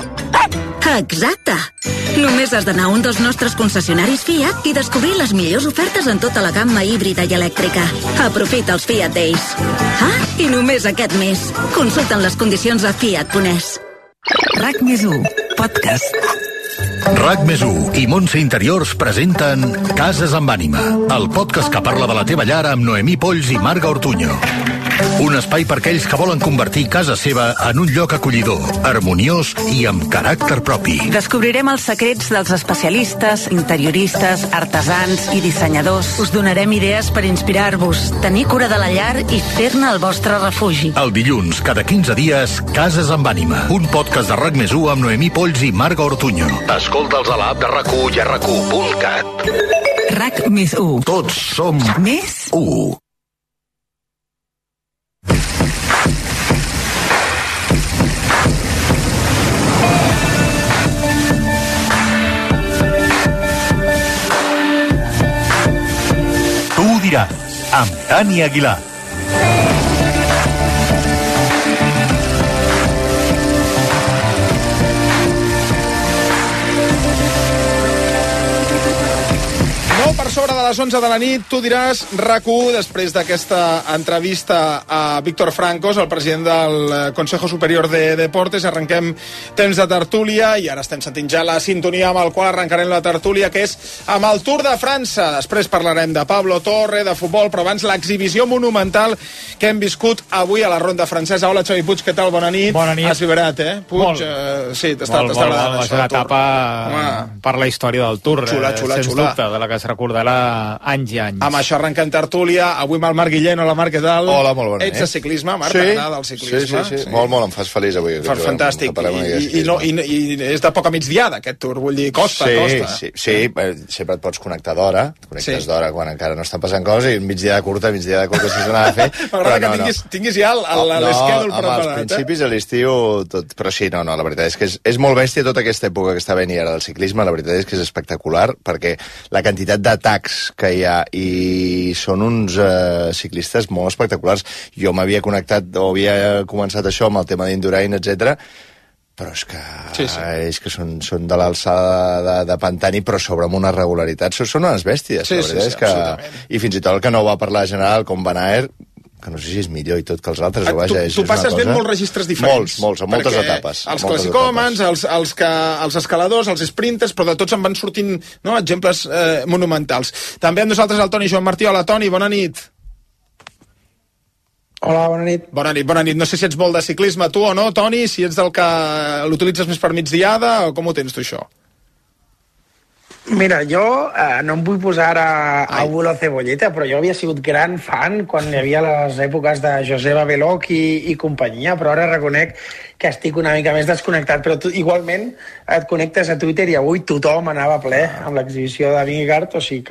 Exacte! Només has d'anar a un dels nostres concessionaris Fiat i descobrir les millors ofertes en tota la gamma híbrida i elèctrica. Aprofita els Fiat Days. I només aquest mes. Consulten les condicions a fiat.es. RAC+1, podcast. RAC+1 i Montse Interiors presenten Cases amb ànima, el podcast que parla de la teva llar amb Noemí Polls i Marga Ortuño. Un espai per aquells que volen convertir casa seva en un lloc acollidor, harmoniós i amb caràcter propi. Descobrirem els secrets dels especialistes, interioristes, artesans i dissenyadors. Us donarem idees per inspirar-vos, tenir cura de la llar i fer-ne el vostre refugi. El dilluns, cada 15 dies, Cases amb ànima, un podcast de RAC+1 amb Noemí Polls i Marga Ortuño. Escolta'ls a l'app de RAC1 i a RAC1.cat. RAC+1. Tots som més 1. Tu ho diràs, amb Dani Aguilar. sobre de les 11 de la nit. Tu diràs RAC1, després d'aquesta entrevista a Víctor Francos, el president del Consejo Superior de Deportes. Arrenquem temps de tertúlia i ara estem sentint ja la sintonia amb el qual arrencarem la tertúlia, que és amb el Tour de França. Després parlarem de Pablo Torre, de futbol, però abans l'exhibició monumental que hem viscut avui a la ronda francesa. Hola, Xavi Puig, què tal? Bona nit. Bona nit. Has vibrat, Puig? Sí, t'està agradant això. Una etapa per la història del Tour. Xula. Sens dubte, de la que es recordarà anys i anys. Amb això arrenquem tertúlia. Avui amb el Marc Guillén. Hola, Marc, què tal? Hola, molt bona nit. Ets de ciclisme, Marc? T'agrada el ciclisme? Sí. Molt, em fas feliç avui. Fantàstic. I és de poca migdiada, aquest Tour. Vull dir, costa. Sí, sempre et pots connectar d'hora. Et connectes d'hora quan encara no estan passant coses, i migdiada curta si s'ha d'anar a fer. M'agrada que tinguis ja l'esquèdol preparat. Als principis de l'estiu, tot. Però sí, la veritat és que és molt bèstia tota aquesta època que està venint ara del ciclisme. La veritat és que és espectacular, perquè la quantitat d'atacs que hi ha i són uns ciclistes molt espectaculars. Jo m'havia connectat o havia començat això amb el tema d'Indurain, etc. Però és que són de l'alçada de Pantani, però sobre amb una regularitat. Són unes bèsties, la veritat és que... I fins i tot el que no va parlar general, com Van Aert, que no sé si és millor i tot que els altres. Tu passes ben molts registres diferents. Molts, moltes etapes. Els classicòmens, els escaladors, els sprinters, però de tots en van sortint exemples monumentals. També amb nosaltres el Toni Joan Martí. Hola, Toni, bona nit. Hola, bona nit. Bona nit. No sé si ets molt de ciclisme, tu o no, Toni, si ets del que l'utilitzes més per migdiada, o com ho tens tu, això? Mira, jo no em vull posar a bulo cebolleta, però jo havia sigut gran fan quan hi havia les èpoques de Joseba Beloc i companyia, però ara reconec que estic una mica més desconnectat, però tu igualment et connectes a Twitter i avui tothom anava ple amb l'exhibició de Vingegaard, o sigui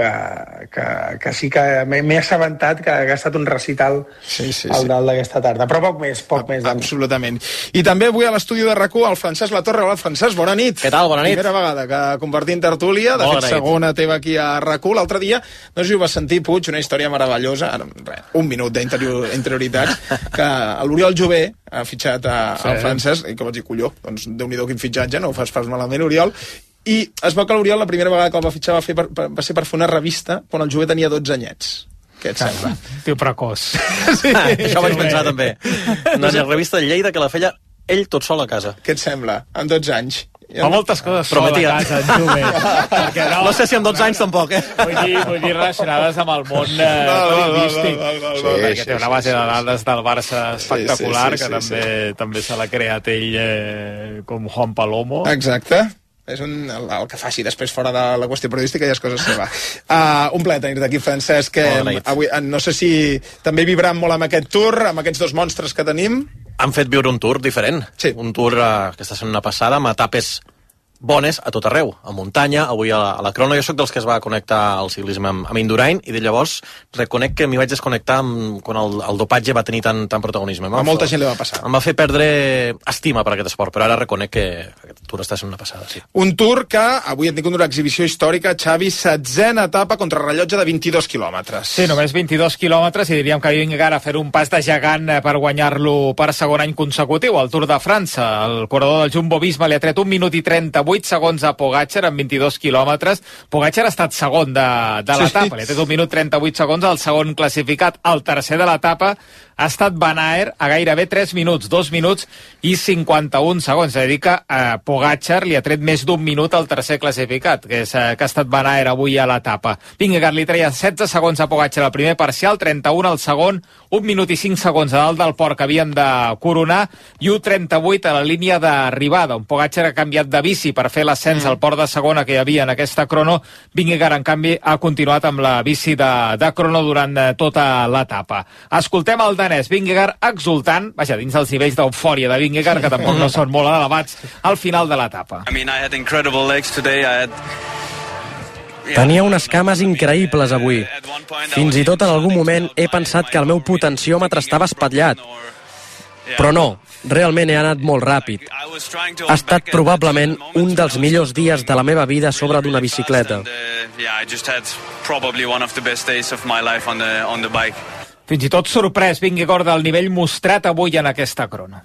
que sí que m'he assabentat que ha estat un recital al dalt d'aquesta tarda, però poc més. Absolutament. I també avui a l'estudi de RAC1 el Francesc Latorre. Hola, Francesc, bona nit. Què tal? Bona nit. Primera vegada que compartim tertúlia, de fet segona teva aquí a RAC1. L'altre dia, no sé si ho vas sentir, Puig, una història meravellosa, un minut d'interioritats, que l'Oriol Jové ha fitxat al Francesc, i que vaig dir, colló, doncs Déu-n'hi-do quin fitxatge, no ho fas malament, Oriol. I es veu que l'Oriol la primera vegada que el va fitxar va ser per fer una revista quan el Jové tenia 12 anyets. Què et sembla? Tio precoç. Això vaig pensar també. Una revista de Lleida que la feia ell tot sol a casa. Què et sembla? Amb 12 anys. Fa moltes coses sol a casa, en Jové. No sé si amb 12 anys tampoc, Vull dir relacionades amb el món periodístic. Perquè té una base de dades del Barça espectacular, que també se l'ha creat ell com Juan Palomo. Exacte. És el que faci després fora de la qüestió periodística ja és cosa seva. Un plaer tenir-te aquí, Francesc, que avui no sé si també vibrant molt amb aquest tour, amb aquests dos monstres que tenim. Han fet viure un tour diferent. Sí. Un tour que està sent una passada, amb etapes bones a tot arreu, a muntanya, avui a la crono. Jo sóc dels que es va connectar al ciclisme amb Indurain, i de llavors reconec que m'hi vaig desconnectar quan el dopatge va tenir tant protagonisme. A molta gent li va passar. Em va fer perdre estima per aquest esport, però ara reconec que aquest tour està sent una passada, sí. Un tour que avui hem tingut una exhibició històrica, Xavi, 7a etapa contra rellotge de 22 quilòmetres. Sí, només 22 quilòmetres, i diríem que Vingegaard a fer un pas de gegant per guanyar-lo per segon any consecutiu, al Tour de França. El corredor del Jumbo-Visma li ha tret 1 minut i 38 segons a Pogačar en 22 quilòmetres. Pogačar ha estat segon de l'etapa, li ha tret 1 minut 38 segons al segon classificat. El tercer de l'etapa ha estat Van Aert a gairebé 3 minuts, 2 minuts i 51 segons. És a dir que Pogačar li ha tret més d'1 minut al tercer classificat, que ha estat Van Aert avui a l'etapa. Vingegaard li treia 16 segons a Pogačar al primer parcial, 31 al segon, 1 minut i 5 segons a dalt del port que havien de coronar, i 1:38 a la línia d'arribada, on Pogačar ha canviat de bici per fer l'ascens al port de segona que hi havia en aquesta crono. Vingegaard, en canvi, ha continuat amb la bici de crono durant tota l'etapa. Escoltem el danès Vingegaard exultant, vaja, dins dels nivells d'eufòria de Vingegaard, que tampoc no són molt elevats, al final de l'etapa. Tenia unes cames increïbles avui. Fins i tot en algun moment he pensat que el meu potenciòmetre estava espatllat. Però no, realment he anat molt ràpid. Ha estat probablement un dels millors dies de la meva vida sobre d'una bicicleta. Fins i tot sorprès Vingegaard del nivell mostrat avui en aquesta crono.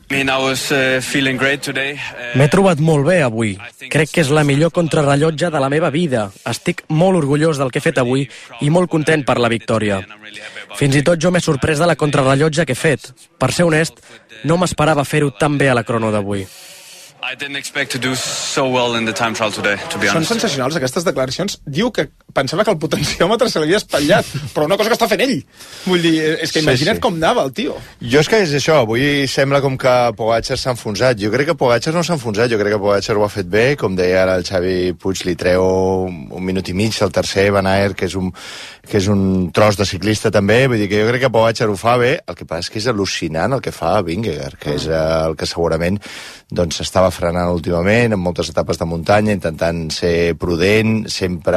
M'he trobat molt bé avui. Crec que és la millor contrarrellotge de la meva vida. Estic molt orgullós del que he fet avui i molt content per la victòria. Fins i tot jo m'he sorprès de la contrarrellotge que he fet. Per ser honest, no m'esperava fer-ho tan bé a la crono d'avui. Són sensacionals aquestes declaracions. Diu que pensava que el potenciòmetre se l'havia espatllat, però una cosa que està fent ell. Vull dir, és que imagina't com anava el tio. Jo és que és això, avui sembla com que Pogačar s'ha enfonsat. Jo crec que Pogačar no s'ha enfonsat, jo crec que Pogačar ho ha fet bé, com deia ara el Xavi Puig, li treu un minut i mig al tercer, Van Aert, que és un tros de ciclista també, vull dir que jo crec que Pogačar ho fa bé, el que passa és que és al·lucinant el que fa Vingegaard, que és el que segurament doncs s'estava frenant últimament en moltes etapes de muntanya, intentant ser prudent, sempre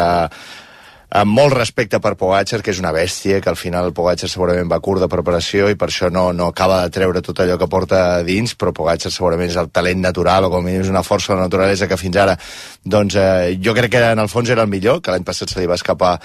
amb molt respecte per Pogačar, que és una bèstia, que al final Pogačar segurament va curt de preparació i per això no acaba de treure tot allò que porta dins, però Pogačar segurament és el talent natural, o com a mínim és una força de la naturalesa que fins ara, doncs jo crec que en el fons era el millor, que l'any passat se li va escapar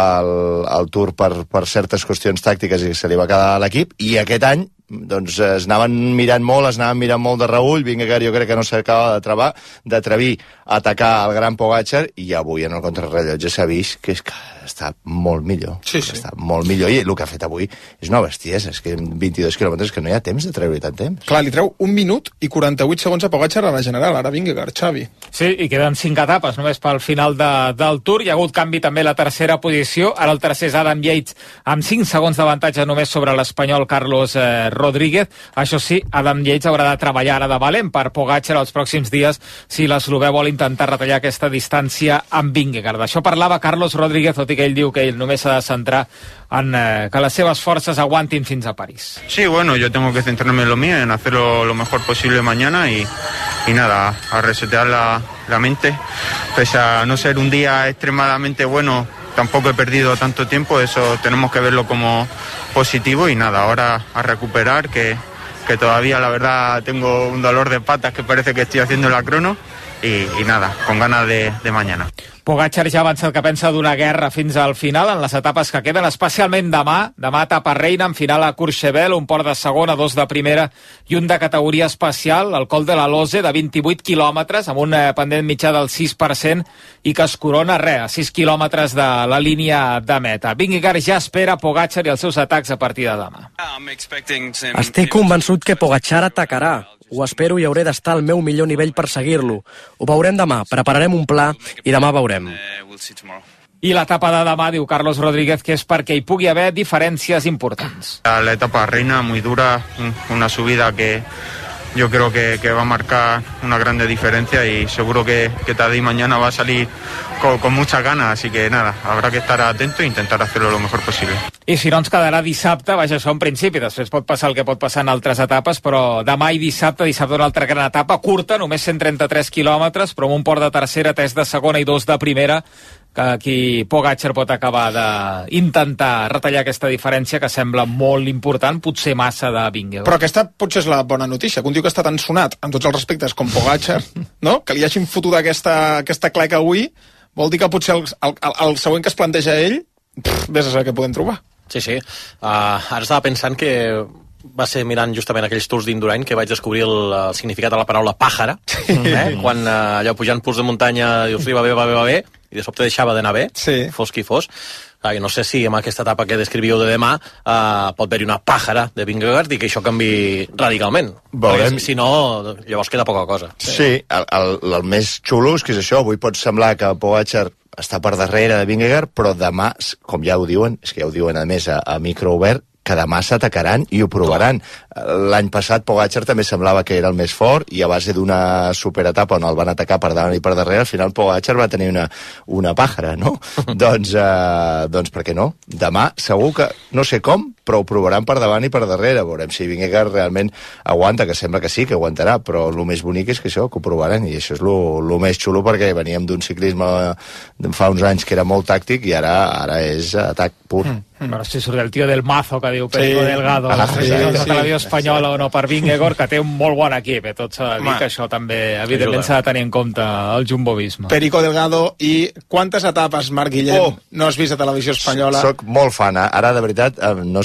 el Tour per certes qüestions tàctiques i se li va quedar a l'equip, i aquest any doncs es anaven mirant molt de reull. Vingegaard jo crec que no s'acaba d'atrevir a atacar el gran Pogačar, i avui en el contrarrellotge s'ha vist que està molt millor. Sí. Està molt millor, i el que ha fet avui és una bestiesa, és que en 22 quilòmetres que no hi ha temps de treure tant temps. Clar, li treu 1 minut i 48 segons a Pogačar a la general, ara Vingegaard, Xavi. Sí, i queden 5 etapes només pel final del Tour. Hi ha hagut canvi també a la tercera posició, ara el tercer és Adam Yates amb 5 segons d'avantatge només sobre l'espanyol Carlos Rodríguez. Això sí, Adam Yates haurà de treballar ara de valent per Pogačar els pròxims dies si l'eslovè vol intentar retallar aquesta distància amb Vingegaard. D'això parlava Carlos Rodríguez, tot i que ell diu que ell només s'ha de centrar en que les seves forces aguantin fins a París. Sí, bueno, yo tengo que centrarme en lo mío, en hacerlo lo mejor posible mañana y nada, a resetear la mente. Pese a no ser un día extremadamente bueno, tampoco he perdido tanto tiempo, eso tenemos que verlo como positivo y nada, ahora a recuperar, que todavía la verdad tengo un dolor de patas que parece que estoy haciendo la crono y nada, con ganas de mañana. Pogačar ja ha avançat que pensa donar guerra fins al final en les etapes que queden, especialment demà etapa reina, en final a Courchevel, un port de segona, 2 de primera i un de categoria especial, el Col de la Loze, de 28 quilòmetres, amb un pendent mitjà del 6%, i que es corona a 6 quilòmetres de la línia de meta. Vingegaard ja espera Pogačar i els seus atacs a partir de demà. Estic convençut que Pogačar atacarà. Ho espero i hauré d'estar al meu millor nivell per seguir-lo. Ho veurem demà, prepararem un pla i demà veurem. I l'etapa de demà, diu Carlos Rodríguez, que és perquè hi pugui haver diferències importants. La etapa reina, muy dura, una subida que yo creo que va a marcar una grande diferencia y seguro que Tadej mañana va a salir con muchas ganas, así que nada, habrá que estar atento e intentar hacerlo lo mejor posible. I si no ens quedarà dissabte, vaja, això en principi, després pot passar el que pot passar en altres etapes, però demà i dissabte una altra gran etapa, curta, només 133 quilòmetres, però amb un port de tercera, 3 de segona i 2 de primera, que aquí Pogačar pot acabar d'intentar retallar aquesta diferència que sembla molt important, potser massa de Vingegaard. Però aquesta potser és la bona notícia, que un tio que està tan sonat amb tots els respectes com Pogačar, no? Que li hagin fotut aquesta claca avui, vol dir que potser el següent que es planteja ell, vés a saber què podem trobar. Sí. Ara estava pensant que va ser mirant justament aquells tours d'Indurain que vaig descobrir el significat de la paraula pàjara, quan allò pujant punts de muntanya dius, va bé, i de sobte deixava d'anar bé, fos qui fos. No sé si amb aquesta etapa que descrivíeu de demà pot haver-hi una pàjara de Vingegaard i que això canvi radicalment. Veurem. Si no, llavors queda poca cosa. Sí, el més xulo és que és això. Avui pot semblar que Pogačar està per darrere de Vingegaard, però demà, com ja ho diuen, és que ja ho diuen a més a micro obert, que demà s'atacaran i ho provaran. L'any passat Pogačar també semblava que era el més fort i a base d'una superetapa on el van atacar per davant i per darrere, al final Pogačar va tenir una pàjara, no? doncs per què no? Demà segur que, no sé com, però ho provaran per davant i per darrere. Veurem si Vingegaard realment aguanta, que sembla que sí, que aguantarà, però el més bonic és que això, que ho provaran, i això és el més xulo, perquè veníem d'un ciclisme fa uns anys que era molt tàctic i ara és atac pur. Però si surt el tio del mazo que diu Perico Delgado, no sé si és la televisió espanyola o no, per Vingegaard, que té un molt bon equip, tot s'ha de dir que això també, evidentment, s'ha de tenir en compte el Jumbo-Visma. Perico Delgado, i quantes etapes, Marc Guillem, no has vist a televisió espanyola? Soc molt fan, ara de veritat no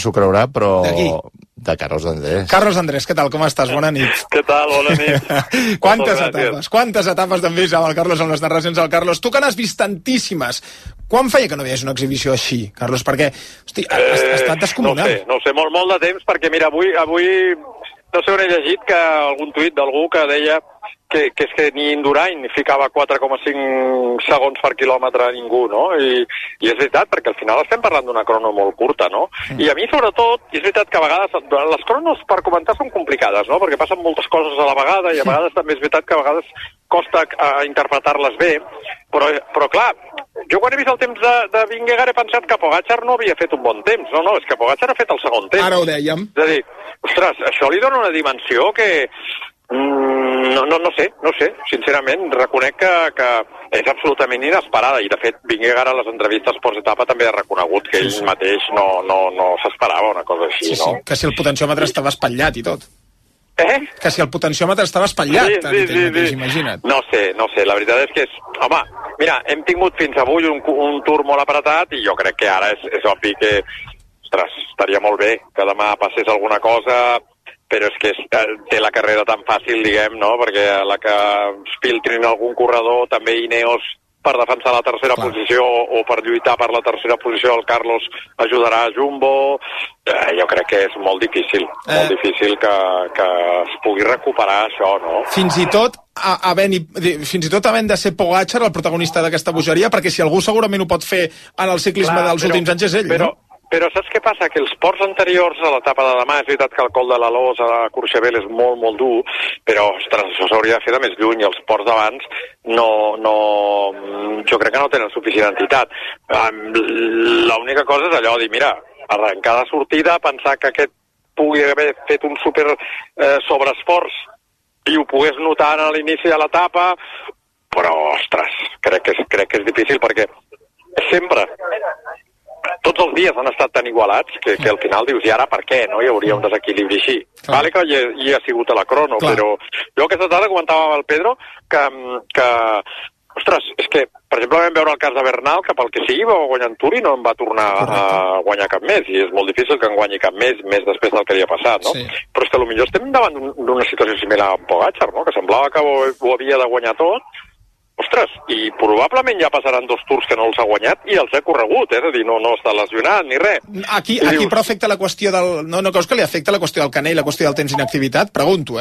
s'ho creurà, però... D'aquí? De Carlos Andrés. Carlos Andrés, què tal? Com estàs? Bona nit. Què tal? Bona nit. Quantes etapes d'en vist amb el Carlos, amb les narracions del Carlos? Tu que n'has vist tantíssimes. Quan feia que no veies una exhibició així, Carlos? Perquè, hosti, ha estat descomunal. No sé, molt de temps, perquè mira, avui no sé on he llegit que algun tuit d'algú que deia que és que ni Indurain ficava 4,5 segons per quilòmetre a ningú, no? I és veritat, perquè al final estem parlant d'una crono molt curta, no? I a mi, sobretot, és veritat que a vegades les cronos per comentar són complicades, no? Perquè passen moltes coses a la vegada i a vegades també és veritat que a vegades costa interpretar-les bé, però clar, jo quan he vist el temps de Vingegaard he pensat que Pogačar no havia fet un bon temps. No, és que Pogačar ha fet el segon temps. Ara ho dèiem. És a dir, ostres, això li dona una dimensió que... No sé, sincerament reconec que és absolutament inesperada i de fet Vingegaard a les entrevistes post-etapa també ha reconegut que ell mateix no s'esperava una cosa així, no? Sí, que si el potenciòmetre estava espatllat i tot. Que si el potenciòmetre estava espatllat, imagina't. No sé, la veritat és que home, mira, hem tingut fins avui un tour molt apretat i jo crec que ara és obvi que, ostres, estaria molt bé que demà passés alguna cosa, però és que té la carrera tan fàcil, diguem, no? Perquè a la que es filtrin algun corredor, també Ineos per defensar la tercera posició o per lluitar per la tercera posició del Carlos ajudarà a Jumbo. Jo crec que és molt difícil que es pugui recuperar això, no? Fins i tot havent de ser Pogačar el protagonista d'aquesta bogeria, perquè si algú segurament ho pot fer en el ciclisme dels últims anys és ell, no? Però saps què passa? Que els ports anteriors a l'etapa de demà, és veritat que el col de l'Alós a Courchevel és molt, molt dur, però, ostres, això s'hauria de fer de més lluny, i els ports d'abans jo crec que no tenen suficient entitat. L'única cosa és allò de dir, mira, arrencar de sortida, pensar que aquest pugui haver fet un super sobreesforç i ho pogués notar a l'inici de l'etapa, però, ostres, crec que és difícil perquè sempre... Tots els dies han estat tan igualats que al final dius, i ara per què? No hi hauria un desequilibri així. Vale que hi ha sigut a la crono, però jo aquesta tarda comentava amb el Pedro que ostres, és que, per exemple, vam veure el cas de Bernal, que pel que sigui va guanyar en Tour i no en va tornar a guanyar cap més, i és molt difícil que en guanyi cap més després del que li ha passat, no? Però és que potser estem davant d'una situació similar amb Pogačar, no? Que semblava que ho havia de guanyar tot. Ostres, i probablement ja passaran 2 tours que no els ha guanyat i els ha corregut, és a dir, no està lesionat ni res. Aquí però afecta la qüestió del... No creus que li afecta la qüestió del canell, la qüestió del temps d'inactivitat? Pregunto,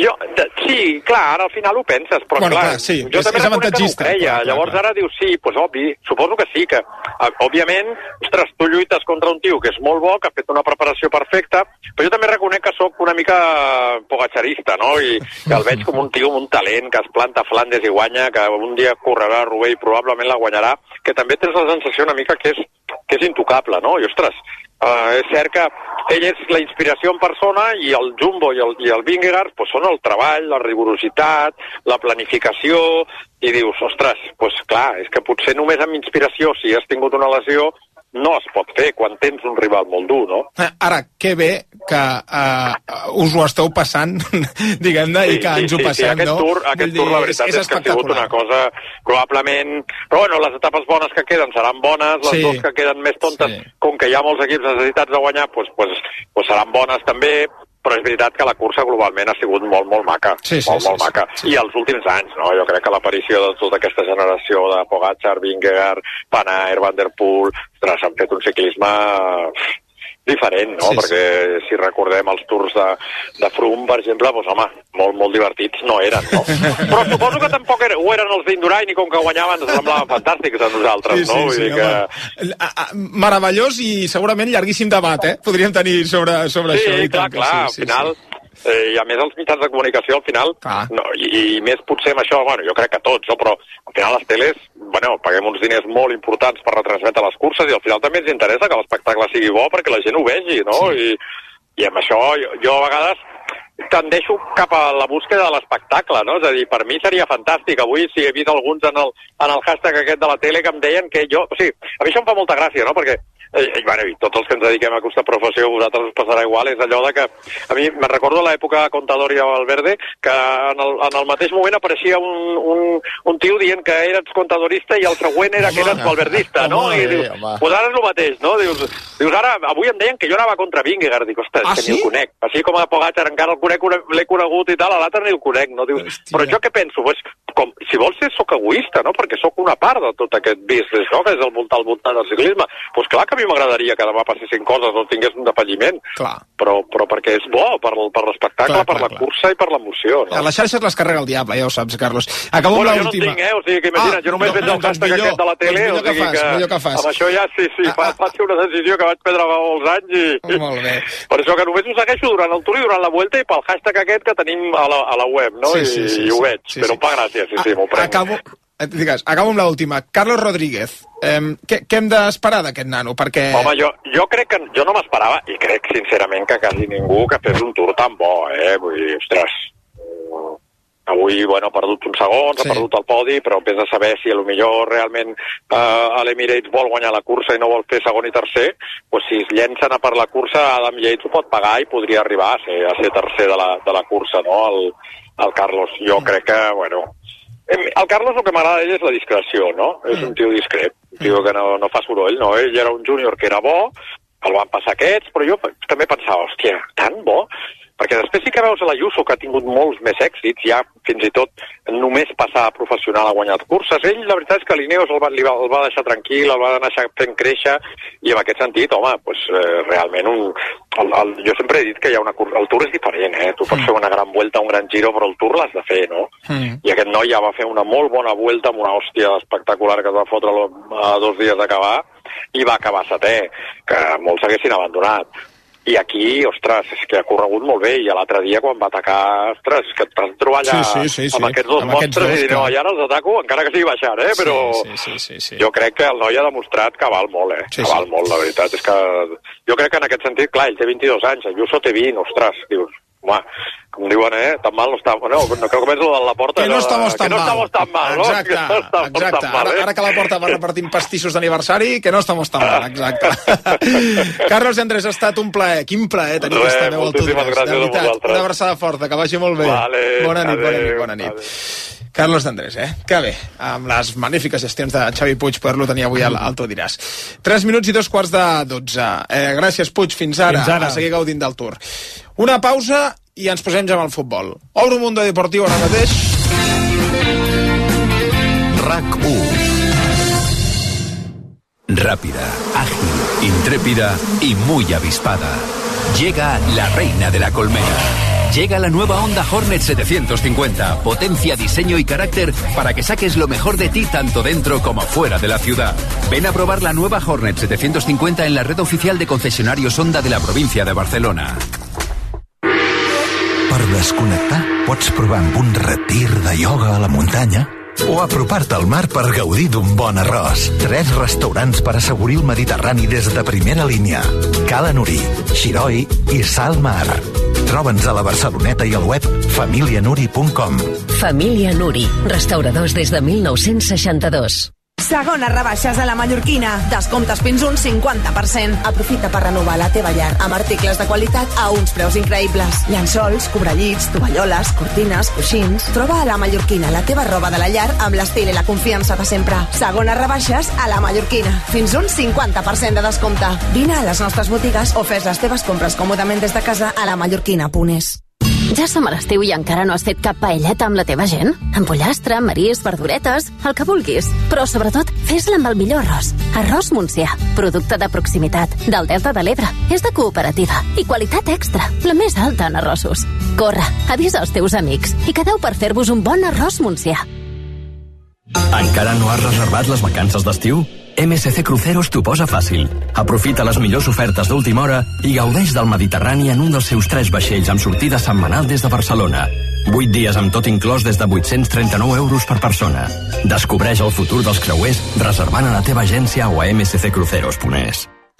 Sí, clar, ara al final ho penses, però clar, sí, jo també reconec que no ho creia. Llavors ara dius, sí, doncs obvi, suposo que sí, que òbviament, ostres, tu lluites contra un tio que és molt bo, que ha fet una preparació perfecta, però jo també reconec que sóc una mica pogatxarista, no? I el veig com un tio amb un talent que es planta a Flandes i guanya, que un dia correrà a Roubaix i probablement la guanyarà, que també tens la sensació una mica que és intocable, no? I ostres, és cert que ell és la inspiració en persona i el Jumbo i el Vingegaard pues, són el treball, la rigorositat, la planificació, i dius, ostres, doncs clar, és que potser només amb inspiració, si has tingut una lesió, no es pot fer quan tens un rival molt dur, no? Ara, que bé que us ho esteu passant, diguem-ne, i que ens ho passem, no? Aquest tour, la veritat és que ha sigut una cosa probablement... Però bueno, les etapes bones que queden seran bones, les dues que queden més tontes, com que hi ha molts equips necessitats de guanyar, doncs seran bones també, però és veritat que la cursa globalment ha sigut molt, molt maca. Molt maca. I els últims anys, no? Jo crec que l'aparició de tota aquesta generació de Pogačar, Vingegaard, Van Aert, Van der Poel, ostres, han fet un ciclisme diferent, no? Perquè si recordem els tours de Froome, per exemple, doncs home, molt divertits no eren, no? Però suposo que tampoc ho eren els d'Indurain i com que guanyaven ens semblaven fantàstics a nosaltres, no? Vull dir que... Meravellós i segurament llarguíssim debat, podríem tenir sobre això. Sí, clar, al final... I a més els mitjans de comunicació al final i més potser amb això, bueno, jo crec que tots, no? Però al final les teles, bueno, paguem uns diners molt importants per retransmetre les curses i al final també ens interessa que l'espectacle sigui bo perquè la gent ho vegi, no? I amb això jo a vegades tendeixo cap a la búsqueda de l'espectacle, no? És a dir, per mi seria fantàstic. Avui sí he vist alguns en el hashtag aquest de la tele que em deien que jo... O sigui, a mi això em fa molta gràcia, no? Perquè i tots els que ens dediquem a aquesta professió, vosaltres us passarà igual, és allò de que, a mi me'n recordo l'època Contador i Valverde, que en el mateix moment apareixia un tio dient que eres contadorista i el següent era que eres valverdista, no? I dius, pues ara és el mateix, no? Dius, ara, avui em deien que jo anava contra Vingegaard, dic, ostres, que ni el conec. Així com a Pogačar encara l'he conegut i tal, a l'altre ni el conec, no? Dius, però jo què penso? Pues, si vols ser, soc egoista, no? Perquè sóc una part de tot aquest business, no? Que és al voltant del ciclisme. Pues clar que a mi m'agradaria que demà passessin coses o tingués un depalliment, però perquè és bo per l'espectacle, per la cursa i per l'emoció, no? A les xarxes les carrega el diable, ja ho saps, Carlos. Acabo amb l'última. Jo no tinc, o sigui que imagina't, jo només veig el hashtag aquest de la tele, o sigui que amb això ja sí, va ser una decisió que vaig prendre fa molts anys i... Molt bé. Per això que només ho segueixo durant el Tour i durant la Vuelta i pel hashtag aquest que tenim a la web, no? I ho veig, però em fa gràcia, sí, m'ho prenc. Acabo amb l'última. Carlos Rodríguez, què hem d'esperar d'aquest nano? Perquè... Home, jo crec que... Jo no m'esperava, i crec sincerament que quasi ningú que fes un Tour tan bo, Vull dir, ostres... Avui, ha perdut uns segons, ha perdut el podi, però vés a saber si potser realment l'Emirates vol guanyar la cursa i no vol fer segon i tercer, doncs si es llencen a per la cursa, Adam Yates ho pot pagar i podria arribar a ser tercer de la cursa, no?, el Carlos. Jo crec que, el Carlos el que m'agrada d'ell és la discreció, no? És un tio discret, un tio que no fa soroll, no? Ell era un júnior que era bo, el van passar aquests, però jo també pensava, hòstia, tan bo? Perquè després sí que veus l'Ayuso, que ha tingut molts més èxits, ja fins i tot només passar a professional a guanyar curses. Ell, la veritat és que l'Ineos el va deixar tranquil, el va anar fent créixer, i en aquest sentit, home, realment jo sempre he dit que el Tour és diferent, Tu pots fer una gran Vuelta, un gran Giro, però el Tour l'has de fer, no? I aquest noi ja va fer una molt bona Vuelta amb una hòstia espectacular que es va fotre a 2 dies d'acabar, i va acabar setè, que molts s'haguessin abandonat. I aquí, ostres, és que ha corregut molt bé, i l'altre dia quan va atacar, ostres, és que et vas trobar allà amb aquests dos monstres i dir, no, i ara els ataco, encara que sigui baixant, però jo crec que el noi ha demostrat que val molt, que val molt, la veritat. És que jo crec que en aquest sentit, clar, ell té 22 anys, Ayuso té 20, ostres, dius, home, com diuen, tan mal no està... No, crec que penso de la Porta... Que no estamos tan mal, no? Exacte. Ara que la Porta va repartint pastissos d'aniversari, que no estamos tan mal, exacte. Carlos Andrés, ha estat un plaer. Quin plaer tenir aquesta veu al Tudor. De veritat, una abraçada forta, que vagi molt bé. Bona nit. Carlos D'Andrés, que bé, amb les magnífiques gestions de Xavi Puig poder-lo tenir avui al Tu diràs. 3 minuts i 2:15. Gràcies, Puig, fins ara. A seguir gaudint del Tour. Una pausa i ens posem ja amb el futbol. Obro Mundo Deportiu ara mateix. RAC1. Rápida, ágil, intrépida y muy avispada. Llega la reina de la colmena. Llega la nueva Honda Hornet 750. Potencia, diseño y carácter para que saques lo mejor de ti tanto dentro como fuera de la ciudad. Ven a probar la nueva Hornet 750 en la red oficial de concesionarios Honda de la província de Barcelona. Per desconnectar, pots provar amb un retir de ioga a la muntanya o apropar-te al mar per gaudir d'un bon arròs. 3 restaurants per assaborir el Mediterrani des de primera línia. Cala Nuri, Xiroi i Salmar. Troba'ns a la Barceloneta i al web familianuri.com. Família Nuri, restauradors des de 1962. Segones rebaixes a la Mallorquina. Descomptes fins un 50%. Aprofita per renovar la teva llar amb articles de qualitat a uns preus increïbles. Llençols, cobrellits, tovalloles, cortines, coixins. Troba a la Mallorquina la teva roba de la llar amb l'estil i la confiança de sempre. Segones rebaixes a la Mallorquina. Fins un 50% de descompte. Vine a les nostres botigues o fes les teves compres còmodament des de casa a lamallorquina.es. Ja som a l'estiu i encara no has fet cap paelleta amb la teva gent? Amb pollastre, marisc, verduretes, el que vulguis. Però sobretot, fes-la amb el millor arròs. Arròs Montsià, producte de proximitat, del Delta de l'Ebre. És de cooperativa i qualitat extra, la més alta en arrossos. Corre, avisa els teus amics i quedeu per fer-vos un bon arròs Montsià. Encara no has reservat les vacances d'estiu? MSC Cruceros t'ho posa fàcil. Aprofita les millors ofertes d'última hora i gaudeix del Mediterrani en un dels seus 3 vaixells amb sortida setmanal des de Barcelona. 8 dies amb tot inclòs des de 839 euros per persona. Descobreix el futur dels creuers reservant a la teva agència o a msccruceros.es.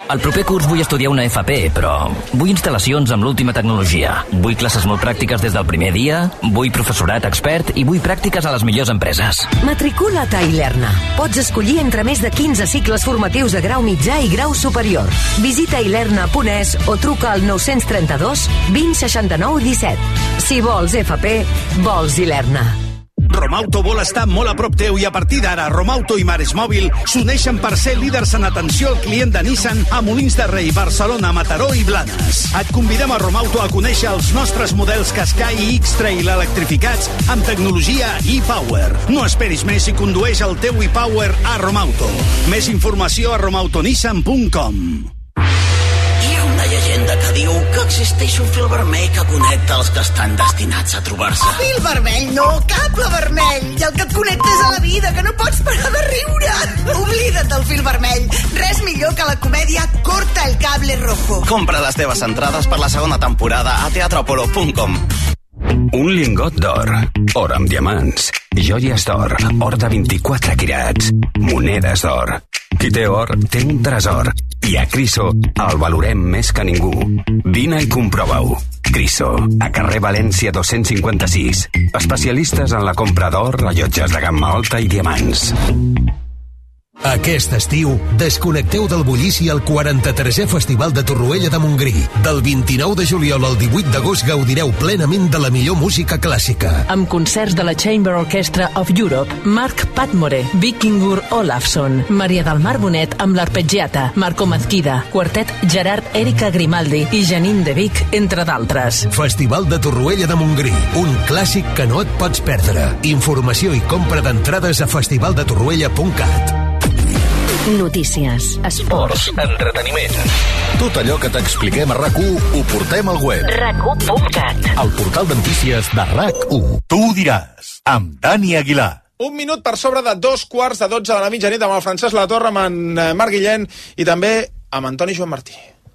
El proper curs vull estudiar una FP, però vull instal·lacions amb l'última tecnologia. Vull classes molt pràctiques des del primer dia, vull professorat expert i vull pràctiques a les millors empreses. Matricula't a Ilerna. Pots escollir entre més de 15 cicles formatius de grau mitjà i grau superior. Visita ilerna.es o truca al 932 20 69 17. Si vols FP, vols Ilerna. Romauto vol estar molt a prop teu i a partir d'ara Romauto i Mares Mòbil s'uneixen per ser líders en atenció al client de Nissan a Molins de Rei, Barcelona, Mataró i Blanes. Et convidem a Romauto a conèixer els nostres models Qashqai i X-Trail electrificats amb tecnologia e-Power. No esperis més i condueix el teu e-Power a Romauto. Més informació a romautonissan.com. Hi ha una llegenda que diu que existeix un fil vermell que connecta els que estan destinats a trobar-se. Fil vermell no, cable vermell. I el que et connecta és a la vida, que no pots parar de riure. Oblida't del fil vermell. Res millor que la comèdia Corta el cable rojo. Compra les teves entrades per la segona temporada a teatropolo.com. Un lingot d'or, or amb diamants, joies d'or, or de 24 quirats, monedes d'or. Qui té or té un tresor i a Criso el valorem més que ningú. Vine i comprova-ho. Criso, a carrer València 256. Especialistes en la compra d'or, rellotges de gamma alta i diamants. Aquest estiu, desconnecteu del bullici al 43è Festival de Torroella de Montgrí. Del 29 de juliol al 18 d'agost gaudireu plenament de la millor música clàssica. Amb concerts de la Chamber Orchestra of Europe, Mark Patmore, Vikingur Olafsson, Maria del Mar Bonet amb l'Arpeggiata, Marco Mazquida, Quartet Gerard Erika Grimaldi i Janine de Vic, entre d'altres. Festival de Torroella de Montgrí, un clàssic que no et pots perdre. Informació i compra d'entrades a festivaldetorroella.cat. Notícies, esports, entreteniment. Tot allò que t'expliquem a RAC1 ho portem al web. RAC1.cat. El portal de notícies de RAC1. Tu ho diràs, amb Dani Aguilar. Un minut per sobre de 2:15 de la mitjanit amb el Francesc Latorre, amb en Marc Guillén i també amb Antoni Joan Martí.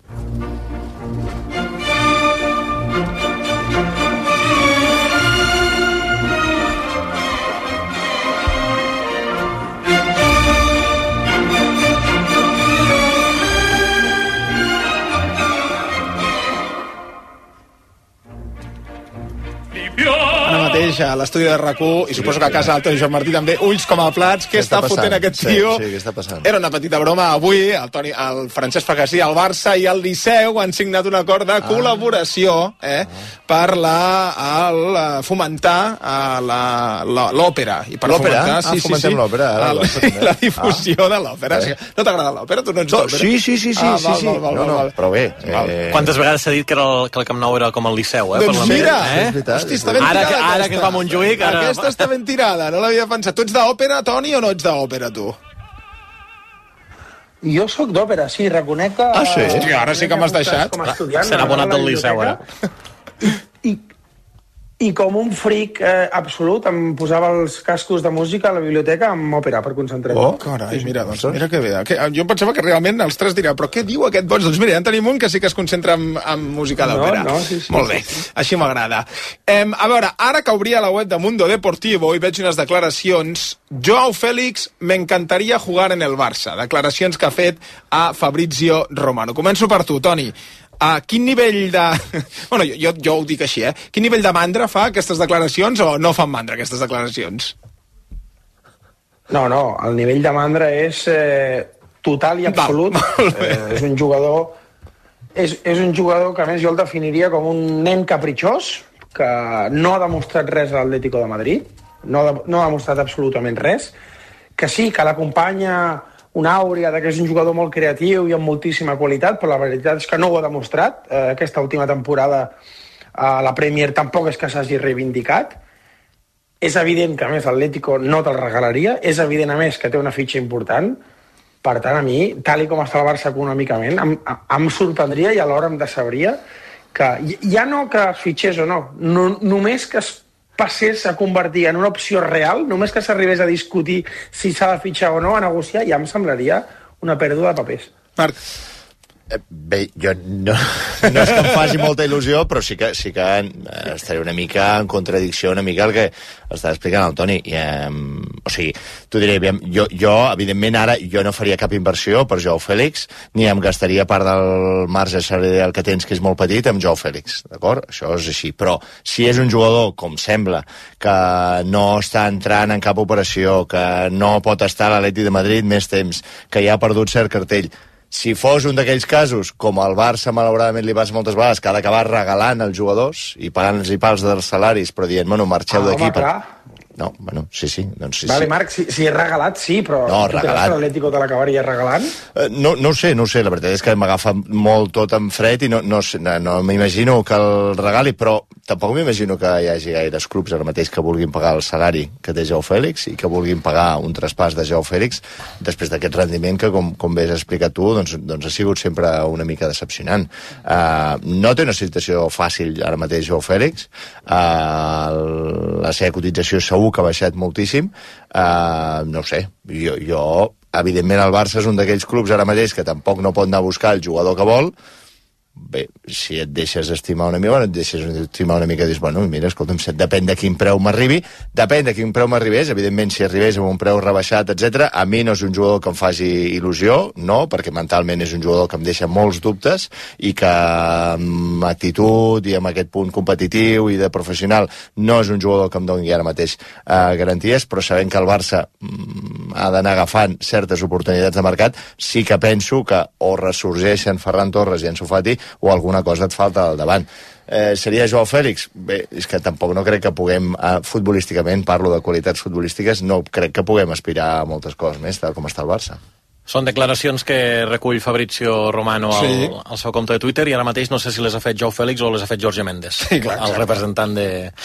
Ara mateix a l'estudi de RAC1 i suposo que a casa Antoni Joan Martí també, ulls com a plats. Què està fotent aquest tio? Sí, què està passant? Era una petita broma. Avui el Francesc fa que sí, el Barça i el Liceu han signat un acord de col·laboració per fomentar l'òpera. I per l'òpera? fomentem l'òpera. La difusió de l'òpera. No t'agrada l'òpera? Tu no ets d'òpera? Sí. No, però bé. Quantes vegades s'ha dit que el Camp Nou era com el Liceu, Doncs mira, hosti, està ben tirada ara que es va a Montjuïc... Aquesta està ben tirada, no l'havia pensat. Tu ets d'òpera, Toni, o no ets d'òpera, tu? Jo sóc d'òpera, sí, reconec que... Ah, sí? Hòstia, ara sí que m'has deixat. Serà abonat del Liceu, ara. I com un fric absolut em posava els cascos de música a la biblioteca amb òpera per concentrar-me. Oh, carai, mira que bé. Jo pensava que realment els tres dirà, però què diu aquest boig? Doncs mira, ja en tenim un que sí que es concentra en música d'òpera. Sí. Molt bé, així m'agrada. A veure, ara que obria la web de Mundo Deportivo i veig unes declaracions, Joao Félix, me encantaría jugar en el Barça. Declaracions que ha fet a Fabrizio Romano. Començo per tu, Toni. A quin nivell de... Bueno, jo ho dic així, Quin nivell de mandra fa aquestes declaracions o no fan mandra aquestes declaracions? No, el nivell de mandra és total i absolut. És un jugador... És un jugador que, a més, jo el definiria com un nen capritxós, que no ha demostrat res a l'Atlético de Madrid, no ha demostrat absolutament res, que sí, que l'acompanya una àurea que és un jugador molt creatiu i amb moltíssima qualitat, però la veritat és que no ho ha demostrat. Aquesta última temporada a la Premier tampoc és que s'hagi reivindicat. És evident que, a més, l'Atlético no te'l regalaria. És evident, a més, que té una fitxa important. Per tant, a mi, tal com està el Barça econòmicament, em sorprendria i alhora em decebria que, ja no que es fitxés o no, només que es passés a convertir en una opció real, només que s'arribés a discutir si s'ha de fitxar o no, a negociar, ja em semblaria una pèrdua de papers. Marc. Bé, jo no és que em faci molta il·lusió, però sí que estaré una mica en contradicció, una mica el que està explicant el Toni. o sigui, t'ho diré, jo evidentment ara jo no faria cap inversió per Joao Fèlix, ni em gastaria part del marge salarial que tens, que és molt petit, amb Joao Fèlix, d'acord? Això és així, però si és un jugador, com sembla, que no està entrant en cap operació, que no pot estar a l'Atlètic de Madrid més temps, que ja ha perdut cert cartell, si fos un d'aquells casos, com al Barça malauradament li passa moltes vegades, que ha d'acabar regalant els jugadors i pagant-los i pals dels salaris, però dient, bueno, marxeu d'aquí. No, bueno, sí. Doncs sí, vale, Marc, si és regalat, sí, però no, tu creus que l'Atlético te l'acabaria regalant? No ho sé, la veritat és que m'agafa molt tot en fred i no m'imagino que el regali, però tampoc m'imagino que hi hagi gaires clubs ara mateix que vulguin pagar el salari que té Joao Fèlix i que vulguin pagar un traspàs de Joao Fèlix després d'aquest rendiment que, com bé has explicat tu, doncs ha sigut sempre una mica decepcionant. No té una situació fàcil ara mateix Joao Fèlix, la seva cotització segur que ha baixat moltíssim, no ho sé, jo evidentment el Barça és un d'aquells clubs ara mateix que tampoc no pot anar a buscar el jugador que vol. Bé, si et deixes estimar una mica, et deixes estimar una mica i dius, bueno, mira, escolta'm, depèn de quin preu m'arribi, evidentment si arribés amb un preu rebaixat, etc. A mi no és un jugador que em faci il·lusió, no, perquè mentalment és un jugador que em deixa molts dubtes i que amb actitud i amb aquest punt competitiu i de professional no és un jugador que em doni ara mateix garanties, però sabent que el Barça ha d'anar agafant certes oportunitats de mercat, sí que penso que o ressorgeixen Ferran Torres i Ansu Fati o alguna cosa et falta al davant. Seria Joao Fèlix? Bé, és que tampoc no crec que puguem, futbolísticament, parlo de qualitats futbolístiques, no crec que puguem aspirar a moltes coses més, tal com està el Barça. Són declaracions que recull Fabrizio Romano al seu compte de Twitter i ara mateix no sé si les ha fet Joao Fèlix o les ha fet Jorge Méndez, el representant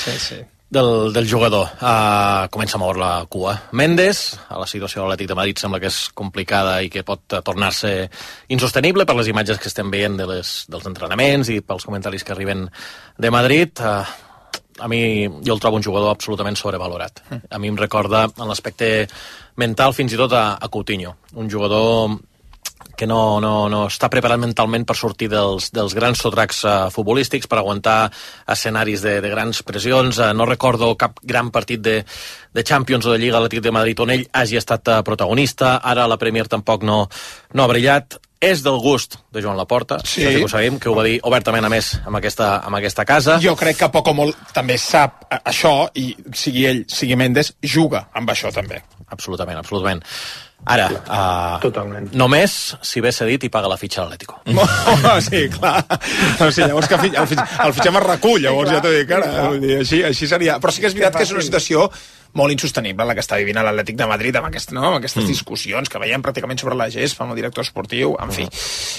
del jugador. Comença a moure la cua Méndez, a la situació de l'Atlètic de Madrid sembla que és complicada i que pot tornar-se insostenible per les imatges que estem veient dels entrenaments i pels comentaris que arriben de Madrid. A mi jo el trobo un jugador absolutament sobrevalorat. A mi em recorda en l'aspecte mental fins i tot a Coutinho, un jugador que no està preparat mentalment per sortir dels grans sotracs futbolístics, per aguantar escenaris de grans pressions. No recordo cap gran partit de Champions o de Lliga Atlètic de Madrid on ell hagi estat protagonista. Ara a la Premier tampoc no ha brillat. És del gust de Joan Laporta, sí que ho sabem, que ho va dir obertament a més amb aquesta casa. Jo crec que poc o molt també sap això i sigui ell, sigui Méndez, juga amb això també. Absolutament. Ara, només si ve cedit i paga la fitxa a l'Atlético. Sí, clar. O sigui, llavors que el fitxem a recull, llavors ja t'ho dic ara. Així seria. Però sí que és veritat que és una situació molt insostenible la que està vivint l'Atlètic de Madrid amb aquestes discussions que veiem pràcticament sobre la gespa amb el director esportiu, en fi.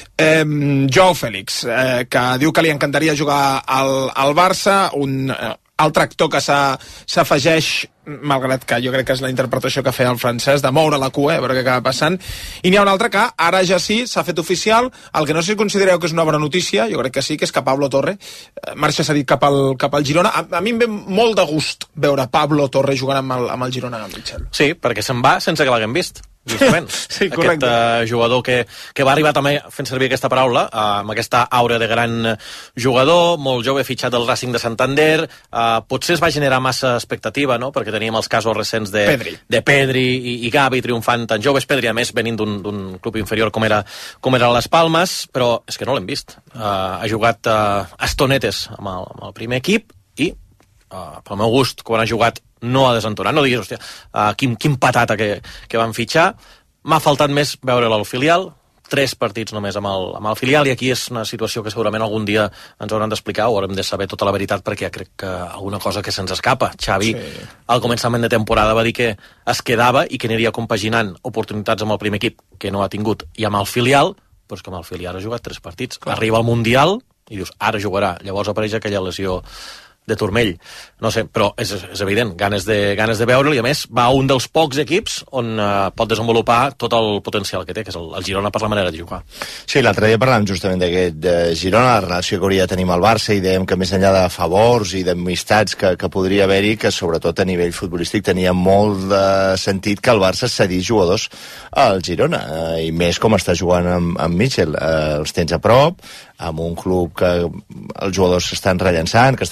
Joao Fèlix, que diu que li encantaria jugar al Barça, un altre actor que s'afegeix, malgrat que jo crec que és la interpretació que feia el francès, de moure la cua, a veure què acaba passant, i n'hi ha un altre que ara ja sí, s'ha fet oficial, el que no sé si considereu que és una bona notícia, jo crec que sí, que és que Pablo Torre marxa cedit cap al Girona. A mi em ve molt de gust veure Pablo Torre jugant amb el Girona, Michel. Sí, perquè se'n va sense que l'haguem vist. Justament, sí, aquest jugador que va arribar també fent servir aquesta paraula amb aquesta aura de gran jugador, molt jove, fitxat del Racing de Santander. Potser es va generar massa expectativa, no? Perquè teníem els casos recents de Pedri i Gavi triomfant tan joves. Pedri, a més, venint d'un club inferior com era les Palmes, però és que no l'hem vist. Ha jugat estonetes amb el primer equip i pel meu gust, quan ha jugat no ha desentonat, no diguis, hòstia, quin patata que van fitxar. M'ha faltat més veure'l al filial, 3 partits només amb el filial, i aquí és una situació que segurament algun dia ens hauran d'explicar o haurem de saber tota la veritat, perquè crec que alguna cosa que se'ns escapa. Xavi, al començament de temporada, va dir que es quedava i que aniria compaginant oportunitats amb el primer equip, que no ha tingut, i amb el filial, però és que amb el filial ha jugat 3 partits. Arriba al Mundial i dius, ara jugarà. Llavors apareix aquella lesió de turmell, no sé, però és evident, ganes de veure'l, i a més va a un dels pocs equips on pot desenvolupar tot el potencial que té, que és el Girona per la manera de jugar. Sí, l'altre dia parlàvem justament d'aquest Girona, la relació que hauria de tenir amb el Barça, i dèiem que més enllà de favors i d'amistats que podria haver-hi, que sobretot a nivell futbolístic tenia molt de sentit que el Barça cedís jugadors al Girona, i més com està jugant amb Michel. Els tens a prop, amb un club que els jugadors s'estan rellançant, que estan jugant bé futbol,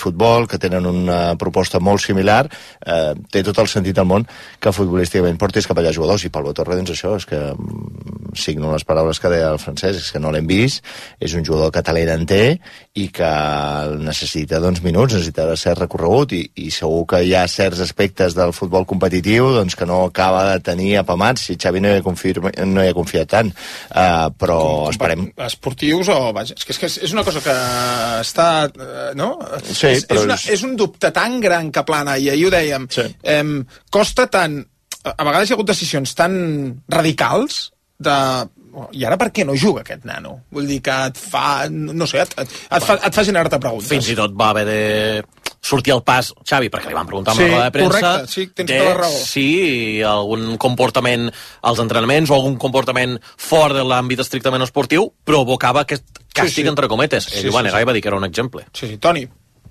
futbol, que tenen una proposta molt similar, té tot el sentit del món que futbolísticament portis cap allà jugadors, i Pablo Torre, doncs això, és que signo les paraules que deia el francès, és que no l'hem vist, és un jugador que talent en té i que necessita minuts, necessita cert recorregut, i segur que hi ha certs aspectes del futbol competitiu doncs que no acaba de tenir apamats, si Xavi no hi ha confiat tant, però esperem... Esportius o... Vaja, és que és una cosa que està... no? Sí, és un dubte tan gran que plana, i ahir ho dèiem, costa tant... A vegades hi ha hagut decisions tan radicals i ara per què no juga aquest nano? Vull dir que et fa... no sé, et fa generar-te preguntes. Fins i tot va haver de sortir al pas Xavi, perquè li van preguntar amb la roda de premsa, correcte, sí, tens tota la raó. Si algun comportament als entrenaments o algun comportament fort de l'àmbit estrictament esportiu provocava aquest càstig, entre cometes. Ell ho va negar i va dir que era un exemple. Sí, Toni.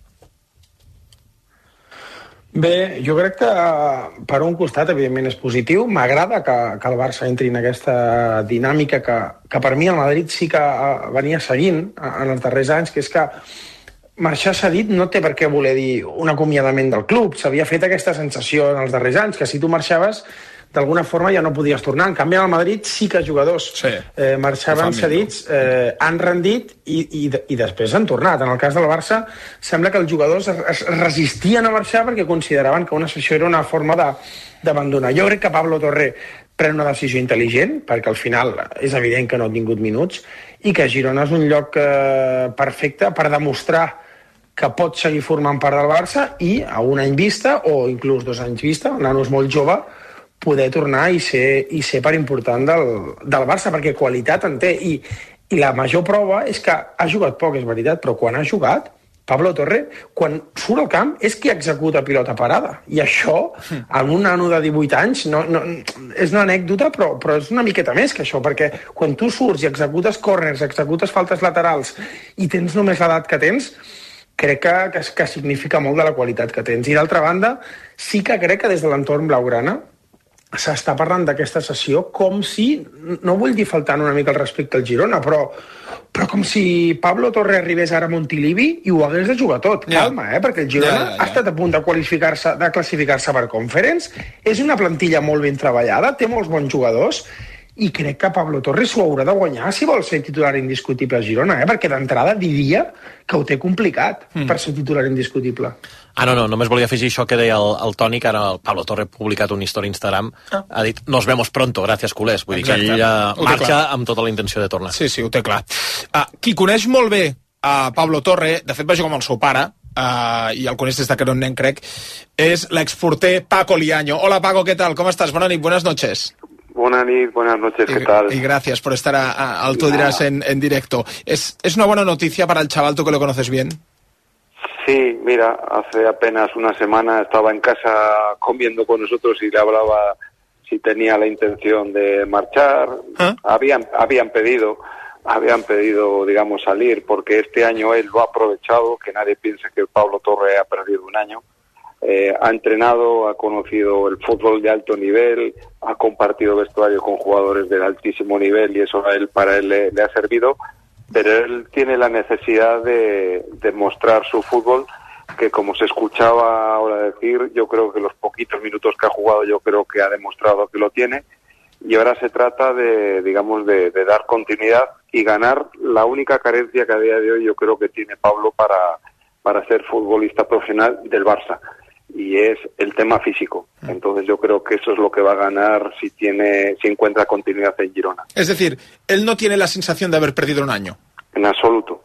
Bé, jo crec que per un costat, evidentment, és positiu. M'agrada que el Barça entri en aquesta dinàmica que per mi el Madrid sí que venia seguint en els darrers anys, que és que marxar cedit no té per què voler dir un acomiadament del club. S'havia fet aquesta sensació en els darrers anys, que si tu marxaves, d'alguna forma ja no podies tornar. En canvi, al Madrid sí que jugadors marxaven cedits, han rendit i després han tornat. En el cas del Barça, sembla que els jugadors es resistien a marxar perquè consideraven que una sessió era una forma d'abandonar. Jo crec que Pablo Torre pren una decisió intel·ligent, perquè al final és evident que no ha tingut minuts, i que Girona és un lloc perfecte per demostrar que pot seguir formant part del Barça i a un any vista, o inclús 2 anys vista, el nano és molt jove, poder tornar i ser part important del Barça, perquè qualitat en té. I la major prova és que ha jugat poc, és veritat, però quan ha jugat, Pablo Torre, quan surt al camp, és qui executa pilota parada. I això, en un nano de 18 anys, no, és una anècdota, però és una miqueta més que això, perquè quan tu surts i executes córners, executes faltes laterals i tens només l'edat que tens, crec que significa molt de la qualitat que tens. I d'altra banda, sí que crec que des de l'entorn blaugrana s'està parlant d'aquesta sessió com si, no vull dir faltant una mica el respecte al Girona, però com si Pablo Torre arribés ara a Montilivi i ho hagués de jugar tot. Calma, perquè el Girona ha estat a punt de classificar-se per Conference, és una plantilla molt ben treballada, té molts bons jugadors, i crec que Pablo Torre s'ho haurà de guanyar si vol ser titular indiscutible a Girona, perquè d'entrada diria que ho té complicat per ser titular indiscutible. No, només volia afegir això que deia el Toni, que ara el Pablo Torre ha publicat una història a Instagram, ha dit, nos vemos pronto, gracias culés, vull dir que ell marxa amb tota la intenció de tornar. Sí, ho té clar. Qui coneix molt bé a Pablo Torre, de fet va jugar amb el seu pare, i el coneix des de que era un nen, crec, és l'exporter Paco Liaño. Hola Paco, ¿qué tal? ¿Cómo estás? Buenas noches. Buenas noches, ¿qué tal? Y gracias por estar al Tú Dirás en directo. ¿Es una buena noticia para el chaval, tú que lo conoces bien? Sí, mira, hace apenas una semana estaba en casa comiendo con nosotros y le hablaba si tenía la intención de marchar. Habían pedido, digamos, salir, porque este año él lo ha aprovechado, que nadie piense que Pablo Torre ha perdido un año. Ha entrenado, ha conocido el fútbol de alto nivel, ha compartido vestuario con jugadores del altísimo nivel y eso para él le ha servido, pero él tiene la necesidad de mostrar su fútbol, que como se escuchaba ahora decir, yo creo que los poquitos minutos que ha jugado yo creo que ha demostrado que lo tiene, y ahora se trata de dar continuidad y ganar la única carencia que a día de hoy yo creo que tiene Pablo para ser futbolista profesional del Barça, y es el tema físico. Entonces yo creo que eso es lo que va a ganar si encuentra continuidad en Girona. Es decir, él no tiene la sensación de haber perdido un año. En absoluto.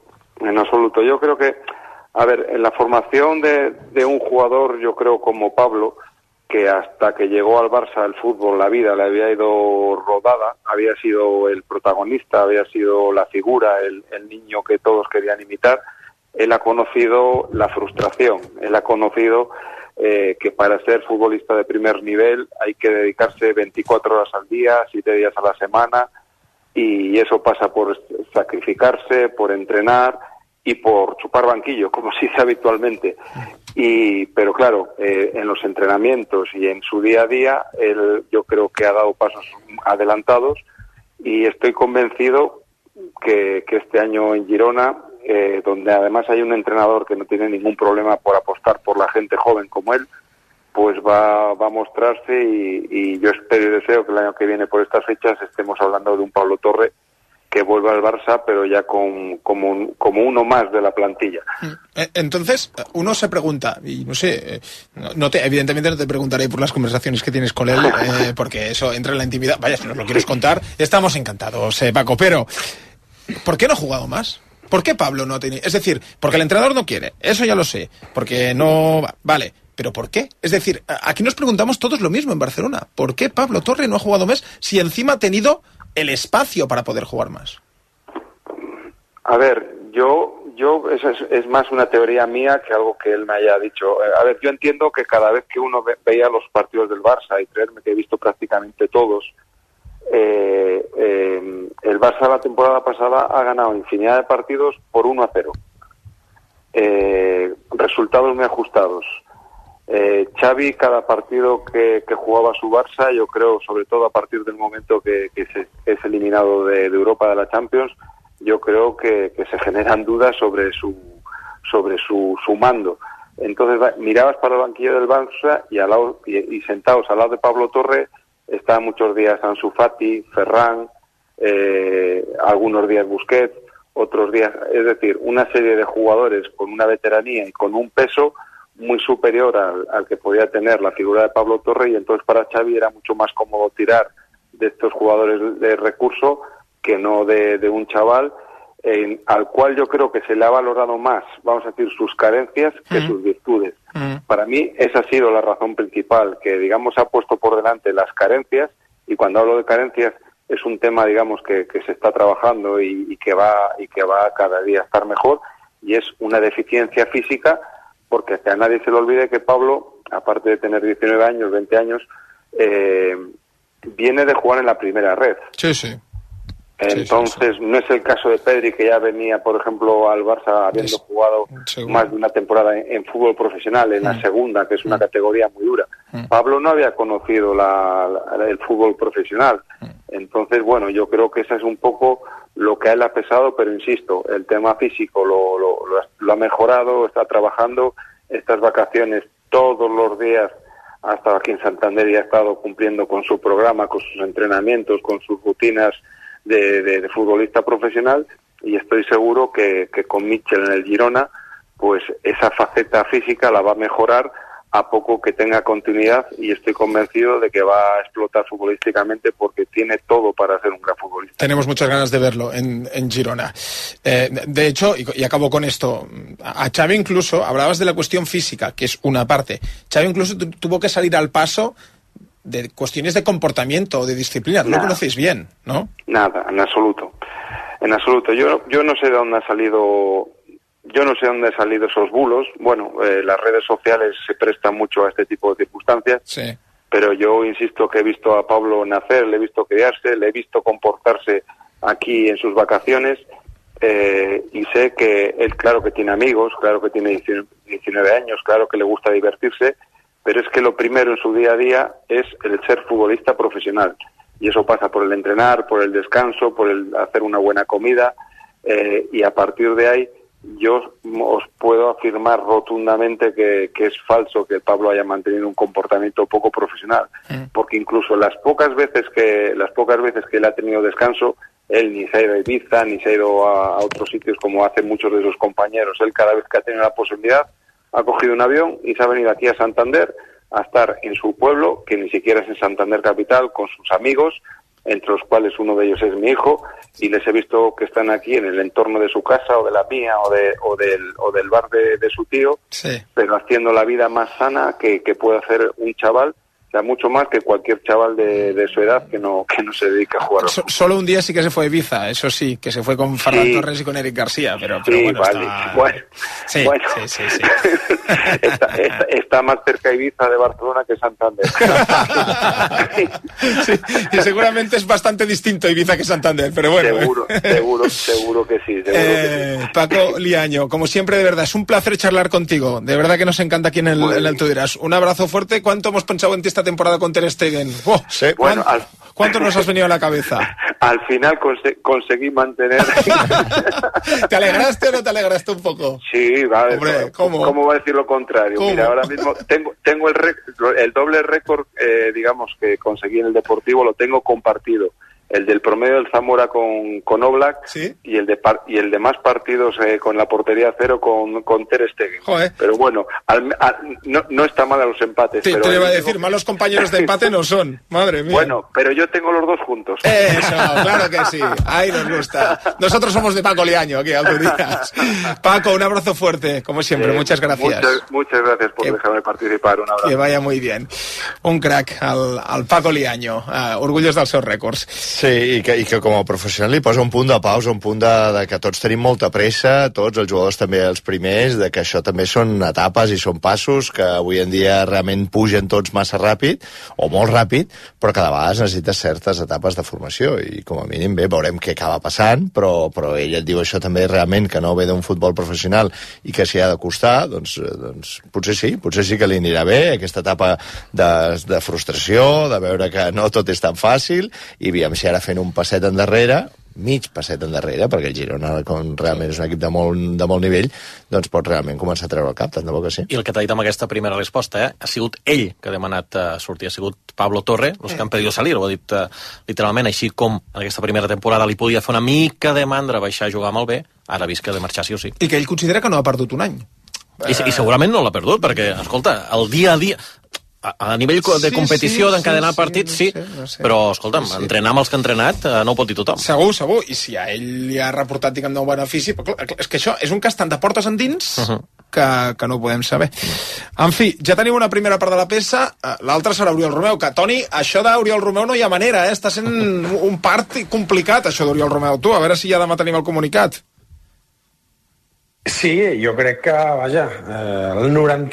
Yo creo que, en la formación de un jugador, yo creo como Pablo, que hasta que llegó al Barça el fútbol, la vida le había ido rodada, había sido el protagonista, había sido la figura, el niño que todos querían imitar. Él ha conocido la frustración, él ha conocido que para ser futbolista de primer nivel hay que dedicarse 24 horas al día, 7 días a la semana, y eso pasa por sacrificarse, por entrenar y por chupar banquillo, como se dice habitualmente. Pero claro, en los entrenamientos y en su día a día, él yo creo que ha dado pasos adelantados, y estoy convencido que este año en Girona donde además hay un entrenador que no tiene ningún problema por apostar por la gente joven como él, pues va a mostrarse y yo espero y deseo que el año que viene por estas fechas estemos hablando de un Pablo Torre que vuelva al Barça, pero ya como uno más de la plantilla. Entonces, uno se pregunta, y no sé, evidentemente no te preguntaré por las conversaciones que tienes con él, porque eso entra en la intimidad. Vaya, si nos lo quieres contar, estamos encantados, Paco, pero ¿por qué no ha jugado más? ¿Por qué Pablo no ha tenido? Es decir, porque el entrenador no quiere, eso ya lo sé, porque no... Vale, ¿pero por qué? Es decir, aquí nos preguntamos todos lo mismo en Barcelona. ¿Por qué Pablo Torre no ha jugado más si encima ha tenido el espacio para poder jugar más? A ver, yo eso es más una teoría mía que algo que él me haya dicho. A ver, yo entiendo que cada vez que uno veía los partidos del Barça, y creerme que he visto prácticamente todos, el Barça la temporada pasada ha ganado infinidad de partidos por 1-0. Resultados muy ajustados. Xavi, cada partido que jugaba su Barça, yo creo, sobre todo a partir del momento que es eliminado de Europa, de la Champions, yo creo que se generan dudas sobre su mando. Entonces mirabas para el banquillo del Barça y sentados al lado de Pablo Torre estaban muchos días Ansu Fati, Ferran, algunos días Busquets, otros días, es decir, una serie de jugadores con una veteranía y con un peso muy superior al que podía tener la figura de Pablo Torre, y entonces para Xavi era mucho más cómodo tirar de estos jugadores de recurso que no de un chaval al cual yo creo que se le ha valorado más, vamos a decir, sus carencias que sus virtudes. Para mí esa ha sido la razón principal, que digamos ha puesto por delante las carencias, y cuando hablo de carencias es un tema digamos que se está trabajando y que va cada día a estar mejor, y es una deficiencia física, porque que a nadie se le olvide que Pablo, aparte de tener 19 años, 20 años, viene de jugar en la primera red. Sí, sí. Entonces, no es el caso de Pedri, que ya venía, por ejemplo, al Barça habiendo jugado más de una temporada en fútbol profesional, en la segunda, que es una categoría muy dura. Pablo no había conocido el fútbol profesional. Entonces, bueno, yo creo que eso es un poco lo que a él ha pesado, pero insisto, el tema físico lo ha mejorado, está trabajando. Estas vacaciones todos los días ha estado aquí en Santander y ha estado cumpliendo con su programa, con sus entrenamientos, con sus rutinas de futbolista profesional, y estoy seguro que con Mitchell en el Girona, pues esa faceta física la va a mejorar a poco que tenga continuidad, y estoy convencido de que va a explotar futbolísticamente porque tiene todo para ser un gran futbolista. Tenemos muchas ganas de verlo en Girona. De hecho, y acabo con esto, a Xavi incluso, hablabas de la cuestión física, que es una parte. Xavi incluso tuvo que salir al paso de cuestiones de comportamiento o de disciplina. Lo conocéis bien, ¿no? Nada, en absoluto. En absoluto. Yo no sé de dónde ha salido... Yo no sé dónde han salido esos bulos. Bueno, las redes sociales se prestan mucho a este tipo de circunstancias. Sí. Pero yo insisto que he visto a Pablo nacer, le he visto criarse, le he visto comportarse aquí en sus vacaciones, y sé que él, claro que tiene amigos, claro que tiene 19 años, claro que le gusta divertirse, pero es que lo primero en su día a día es el ser futbolista profesional. Y eso pasa por el entrenar, por el descanso, por el hacer una buena comida, y a partir de ahí yo os puedo afirmar rotundamente que es falso que Pablo haya mantenido un comportamiento poco profesional, porque incluso las pocas veces que él ha tenido descanso, él ni se ha ido a Ibiza, ni se ha ido a otros sitios como hacen muchos de sus compañeros. Él, cada vez que ha tenido la posibilidad, ha cogido un avión y se ha venido aquí a Santander a estar en su pueblo, que ni siquiera es en Santander capital, con sus amigos, entre los cuales uno de ellos es mi hijo, y les he visto que están aquí en el entorno de su casa o de la mía o del bar de su tío, sí, pero haciendo la vida más sana que puede hacer un chaval, o sea, mucho más que cualquier chaval de su edad que no se dedica a jugar. Solo un día sí que se fue a Ibiza, eso sí, que se fue con Ferran Torres y con Eric García, pero bueno, vale. Sí. Está más cerca Ibiza de Barcelona que Santander. Sí, y seguramente es bastante distinto Ibiza que Santander, pero bueno. Seguro que sí. Paco Liaño, como siempre, de verdad, es un placer charlar contigo. De verdad que nos encanta aquí en el Tú Dirás. Un abrazo fuerte. ¿Cuánto hemos pensado en ti esta temporada con Ter Stegen? Sí. Bueno, ¿Cuánto nos has venido a la cabeza? Al final conseguí mantener... ¿Te alegraste o no te alegraste un poco? Sí, vale. Hombre, ¿Cómo va a decir lo contrario? ¿Cómo? Mira, ahora mismo tengo el doble récord, digamos, que conseguí en el Deportivo, lo tengo compartido. El del promedio del Zamora con Oblak, ¿sí? y el de más partidos con la portería cero con Ter Stegen. Joder. Pero bueno, no está mal a los empates. Te iba a decir, malos compañeros de empate no son, madre mía. Bueno, pero yo tengo los dos juntos. Eso, claro que sí, ahí nos gusta. Nosotros somos de Paco Liaño, aquí, Autodías. Paco, un abrazo fuerte, como siempre, muchas gracias. Muchas gracias por dejarme participar, un abrazo. Que vaya muy bien. Un crack, al Paco Liaño, orgullos dels seus rècords. Sí, i que com a professional li posa un punt de pausa, un punt de que tots tenim molta pressa, tots els jugadors també els primers, de que això també són etapes i són passos que avui en dia realment pugen tots massa ràpid, o molt ràpid, però cada vegada necessites certes etapes de formació, i com a mínim bé, veurem què acaba passant, però ell et diu això també realment, que no ve d'un futbol professional i que s'hi ha de costar, doncs potser sí que li anirà bé aquesta etapa de frustració, de veure que no tot és tan fàcil, i aviam si ara fent un passet endarrere, mig passet endarrere, perquè el Girona, com realment és un equip de molt nivell, doncs pot realment començar a treure el cap, tant de bo que sí. I el que t'ha dit amb aquesta primera resposta, ha sigut ell que ha demanat sortir, ha sigut Pablo Torre, els que han pedido salir, ho ha dit literalment, així com en aquesta primera temporada li podia fer una mica de mandra baixar a jugar amb el B, ara ha vist que ha de marxar sí o sí. I que ell considera que no ha perdut un any. I segurament no l'ha perdut, perquè, escolta, el dia a dia... A nivell de competició, d'encadenar partits, sí, però, escolta'm, entrenar amb els que ha entrenat no ho pot dir tothom. Segur, i si a ell li ha reportat, diguem, un benefici, és que això és un cas tant de portes endins que no ho podem saber. En fi, ja tenim una primera part de la peça, l'altra serà Oriol Romeu, que, Toni, això d'Oriol Romeu no hi ha manera, està sent un part complicat, això d'Oriol Romeu. Tu, a veure si ja demà tenim el comunicat. Sí, jo crec que, vaja, el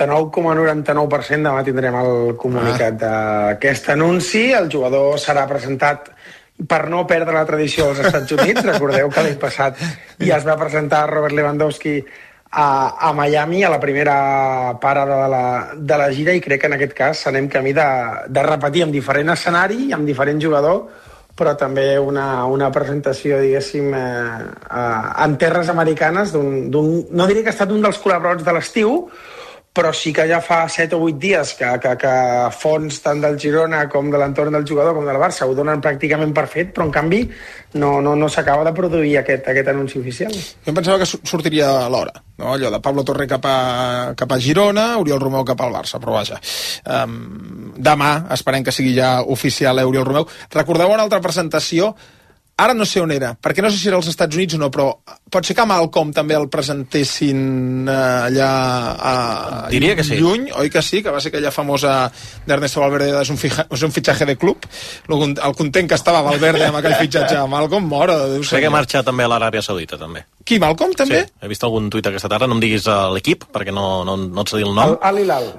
99,99% demà tindrem el comunicat d'aquest anunci. El jugador serà presentat per no perdre la tradició als Estats Units. Recordeu que l'any passat ja es va presentar Robert Lewandowski a Miami, a la primera parada de la gira, i crec que en aquest cas anem camí de repetir amb diferent escenari, amb diferent jugador, però també una presentació, diguéssim, en terres americanes, no diré que ha estat un dels col·laborats de l'estiu, però sí que ja fa 7 o 8 dies que fons tant del Girona com de l'entorn del jugador com del Barça ho donen pràcticament per fet, però en canvi no s'acaba de produir aquest anunci oficial. Jo em pensava que sortiria a l'hora, no? Allò de Pablo Torre cap a Girona, Oriol Romeu cap al Barça, però vaja. Demà esperem que sigui ja oficial Oriol Romeu. Recordeu una altra presentació? Ara no sé on era, perquè no sé si era als Estats Units o no, però pot ser que a Malcom també el presentessin allà a Diria que sí. Lluny, oi que sí? Que va ser aquella famosa d'Ernesto Valverde, és un fitxatge de club. El content que estava Valverde amb aquell fitxatge a Malcom, mora. Sé que marxa també a l'Aràbia Saudita, també. Qui, Malcom, també? Sí, he vist algun tuit aquesta tarda, no em diguis l'equip, perquè no et sé dir el nom. Al-Hilal.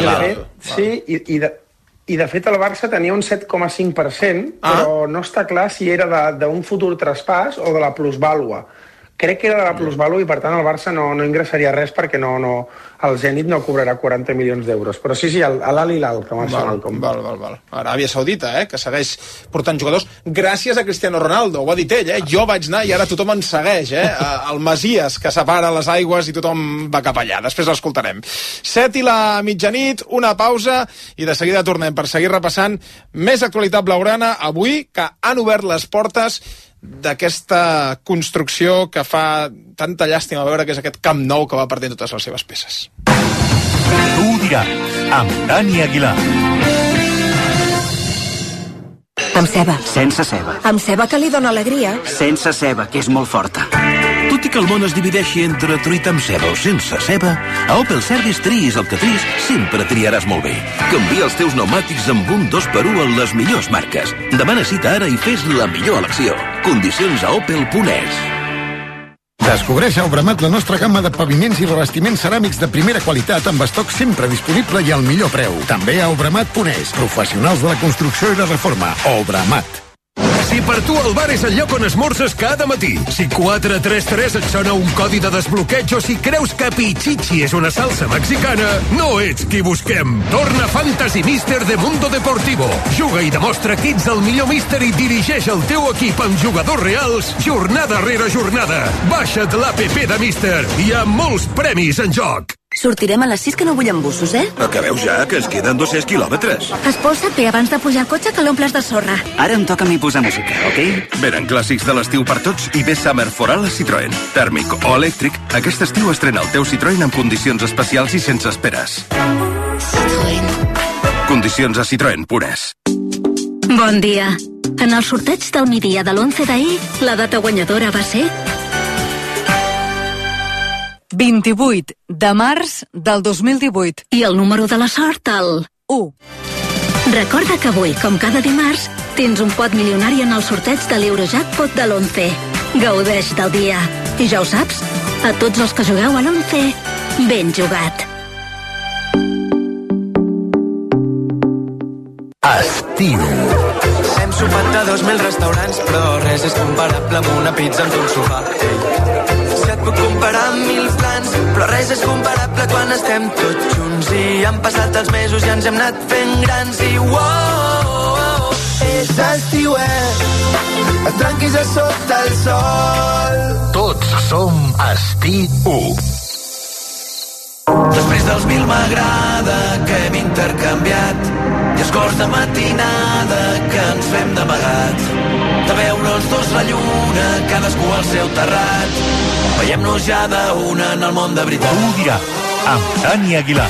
Sí, i de fet el Barça tenia un 7,5%, però no està clar si era d'un futur traspàs o de la plusvàlua. Crec que era de la plusvàlua i, per tant, el Barça no ingressaria res perquè el Zenit no cobrarà 40 milions d'euros. Però sí, l'Al-Hilal, que marxa Malcom. Val. Aràbia Saudita, que segueix portant jugadors gràcies a Cristiano Ronaldo, ho ha dit ell, jo vaig anar i ara tothom ens segueix, el Masies, que separa les aigües i tothom va cap allà. Després l'escoltarem. 7 i la mitjanit, una pausa i de seguida tornem per seguir repassant més actualitat blaugrana avui, que han obert les portes d'aquesta construcció que fa tanta llàstima veure que és aquest Camp Nou que va perdent totes les seves peces. Tu ho diràs, amb Dani Aguilar. Amb ceba. Sense ceba. Amb ceba, que li dona alegria. Sense ceba, que és molt forta. Tot i que el món es divideixi entre truita amb ceba o sense ceba, a Opel Service triïs el que triïs, sempre triaràs molt bé. Canvia els teus pneumàtics amb un 2x1 en les millors marques. Demana cita ara i fes la millor elecció. Condicions a opel.es. Descobreix a Obramat la nostra gamma de paviments i revestiments ceràmics de primera qualitat amb estoc sempre disponible i al millor preu. També a Obramat.es, professionals de la construcció i la reforma. Obramat. Si Si per tu el bar és el lloc on esmorces cada matí, si 433 et sona un codi de desbloqueig o si creus que pichichi és una salsa mexicana, no ets qui busquem. Torna Fantasy Mister de Mundo Deportivo. Juga i demostra que ets el millor míster i dirigeix el teu equip amb jugadors reals jornada rere jornada. Baixa't l'APP de Mister. Hi ha molts premis en joc. Sortirem a les 6 que no vull embussos, eh? Acabeu ja, que ens queden 200 quilòmetres. Esposa't bé abans de pujar al cotxe que l'omples de sorra. Ara em toca a mi posar música, ok? Venen clàssics de l'estiu per tots i ve Summer for All a Citroën. Tèrmic o elèctric, aquest estiu estrena el teu Citroën amb condicions especials i sense esperes. Condicions a Citroën pures. Bon dia. En el sorteig del migdia de l'11 d'ahir, la data guanyadora va ser 28 de març del 2018. I el número de la sort, el 1. Recorda que avui, com cada dimarts, tens un pot milionari en el sorteig de l'Eurojackpot de l'11. Gaudeix del dia. I ja ho saps, a tots els que jugueu a l'11, ben jugat. Estiu. Hem sopat a 2.000 restaurants, però res és comparable amb una pizza amb un sofà. Si et puc comparar amb 1.000 plans, però res és comparable quan estem tots junts. I han passat els mesos i ens hem anat fent grans. I wow, és estiuet, et tranquis a sota el sol. Tots som Estiu. Després dels 1000 m'agrada que hem intercanviat i escorts de matinada que ens fem d'amagat, de veure els dos la lluna, cadascú al seu terrat. Veiem-nos ja d'una en el món de veritat. Ho dirà, amb Dani Aguilar.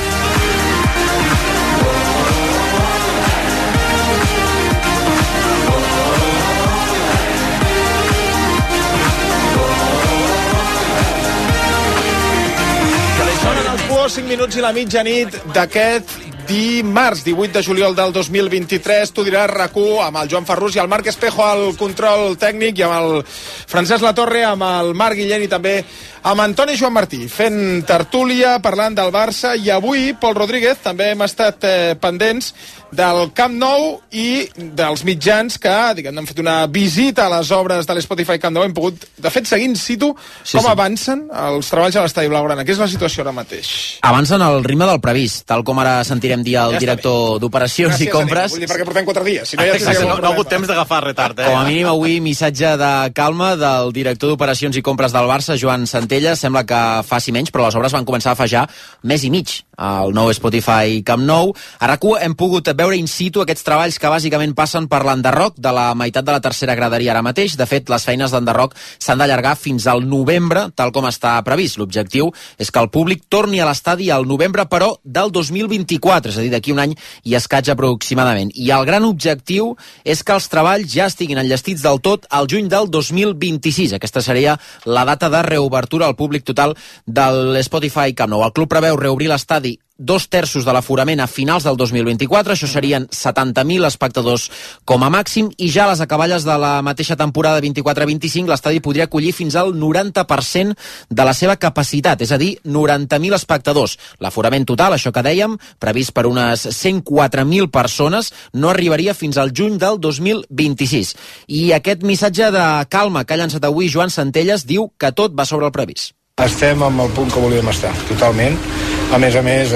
Sonen els Buos, 5 minuts i la mitjanit d'aquest dimarts, 18 de juliol del 2023. Tu diràs RAC1 amb el Joan Ferrús i el Marc Espejo al control tècnic i amb el Francesc Latorre, amb el Marc Guillén i també amb Antoni Joan Martí, fent tertúlia, parlant del Barça. I avui, Pol Rodríguez, també hem estat pendents del Camp Nou i dels mitjans que, diguem, han fet una visita a les obres de l'Spotify Camp Nou. Hem pogut, de fet, seguint situ com avancen els treballs a l'Estadi Blaugrana. Què és la situació ara mateix? Avancen al ritme del previst, tal com ara sentirem dir el director d'operacions i compres. Vull dir, perquè portem 4 dies. Si no, ja no ha hagut temps d'agafar retard. Com a mínim avui missatge de calma del director d'operacions i compres del Barça, Joan Santella. Sembla que faci menys, però les obres van començar a fa ja mes i mig al nou Spotify Camp Nou. A RAC1 hem pogut veure in situ aquests treballs que bàsicament passen per l'enderroc de la meitat de la tercera graderia ara mateix. De fet, les feines d'enderroc s'han d'allargar fins al novembre, tal com està previst. L'objectiu és que el públic torni a l'estadi al novembre, però del 2024, és a dir, d'aquí un any i escaig aproximadament. I el gran objectiu és que els treballs ja estiguin enllestits del tot al juny del 2026. Aquesta seria la data de reobertura al públic total de l'Spotify Camp Nou. El club preveu reobrir l'estadi 2/3 de l'aforament a finals del 2024, això serien 70.000 espectadors com a màxim, i ja a les acaballes de la mateixa temporada 24-25 l'estadi podria acollir fins al 90% de la seva capacitat, és a dir, 90.000 espectadors. L'aforament total, això que dèiem, previst per unes 104.000 persones, no arribaria fins al juny del 2026. I aquest missatge de calma que ha llançat avui Joan Santelles diu que tot va sobre el previst. Estem amb el punt que volíem estar, totalment. A més,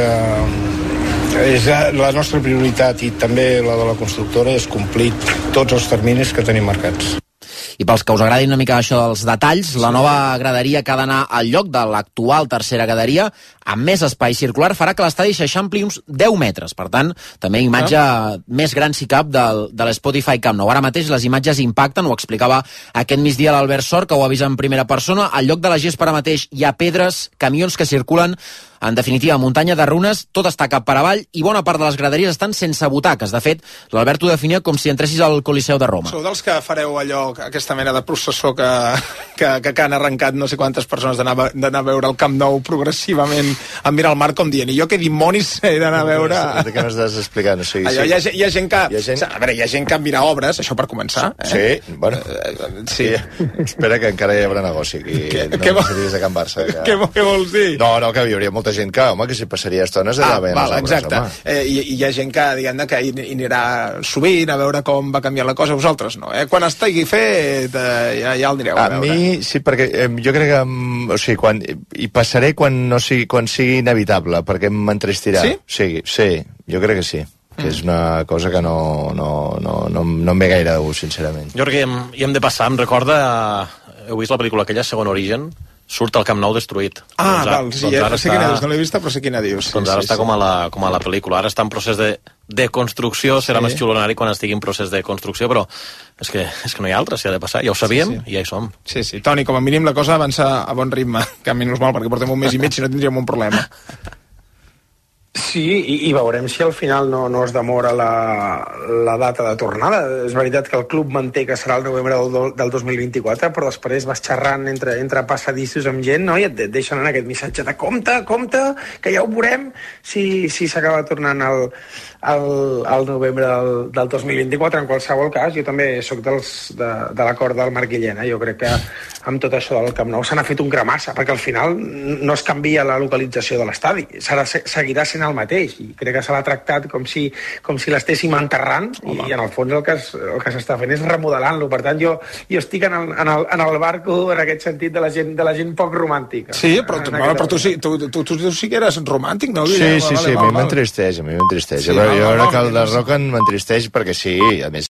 és la nostra prioritat i també la de la constructora és complir tots els terminis que tenim marcats. I pels que us agradin una mica això dels detalls, la nova graderia que ha d'anar al lloc de l'actual tercera graderia, amb més espai circular, farà que l'estadi s'eixampli uns 10 metres. Per tant, també imatge més gran, si cap, de l'Spotify Camp Nou. Ara mateix les imatges impacten, ho explicava aquest migdia l'Albert Sort, que ho ha vist en primera persona. Al lloc de la gespa ara mateix hi ha pedres, camions que circulen, en definitiva, muntanya de runes, tot està cap per avall i bona part de les graderies estan sense butaques. De fet, l'Albert ho definia com si entressis al Coliseu de Roma. Sou dels que fareu allò, aquesta mena de processó que han arrencat no sé quantes persones d'anar a veure el Camp Nou progressivament em mira el Marc com dient, i jo què dimonis he d'anar a veure... De què m'estàs explicant? O sigui, allò, hi ha gent que... A veure, hi ha gent que mira obres, això per començar. Sí, bueno. Sí. Espera que encara hi haurà negoci aquí. No passaries a Can Barça. Què vols dir? No, que hi hauria molta gent que, home, que s'hi passaria estones allà veient les obres, exacte. I hi ha gent que, diguem-ne, que hi anirà sovint a veure com va canviar la cosa, vosaltres no, Quan estigui fet, ja el anireu a veure. A mi, sí, perquè jo crec que... O sigui, hi passaré quan sigui inevitable, perquè m'entristirà. Sí? Sí, jo crec que sí. Que és una cosa que no em ve gaire de gust, sincerament. Jo crec que hi hem de passar, em recorda... Heu vist la pel·lícula aquella, Segon Origen? Surt el Camp Nou destruït. Val, sí, sé quina dius, no l'he vista, però sé quina dius. Doncs ara està com a la pel·lícula, ara està en procés de construcció, serà més xulonari quan estigui en procés de construcció, però és que no hi ha altres, si ha de passar, ja ho sabíem i ja hi som. Sí, Toni, com a mínim la cosa avança a bon ritme, que a menys mal, perquè portem un mes i mig i no tindríem un problema. Sí, i veurem si al final no es demora la data de tornada. És veritat que el club manté que serà el novembre del 2024, però després vas xerrant entre passadissos amb gent, no? I et deixen en aquest missatge de compte, que ja ho veurem si s'acaba tornant al novembre del 2024. En qualsevol cas, jo també sóc de l'acord del Marc Guillén. Jo crec que amb tot això del Camp Nou se n'ha fet un gramassa, perquè al final no es canvia la localització de l'estadi, seguirà sent el mateix, i crec que se l'ha tractat com si l'estéssim enterrant, i en el fons el que s'està fent és remodelant-lo. Per tant, jo estic en el barco en aquest sentit de la gent poc romàntica. Sí, però tu sí que eres romàntic, no? Sí, a mi m'entristeix. Jo crec que el de Rocken m'entristeix perquè sí, a més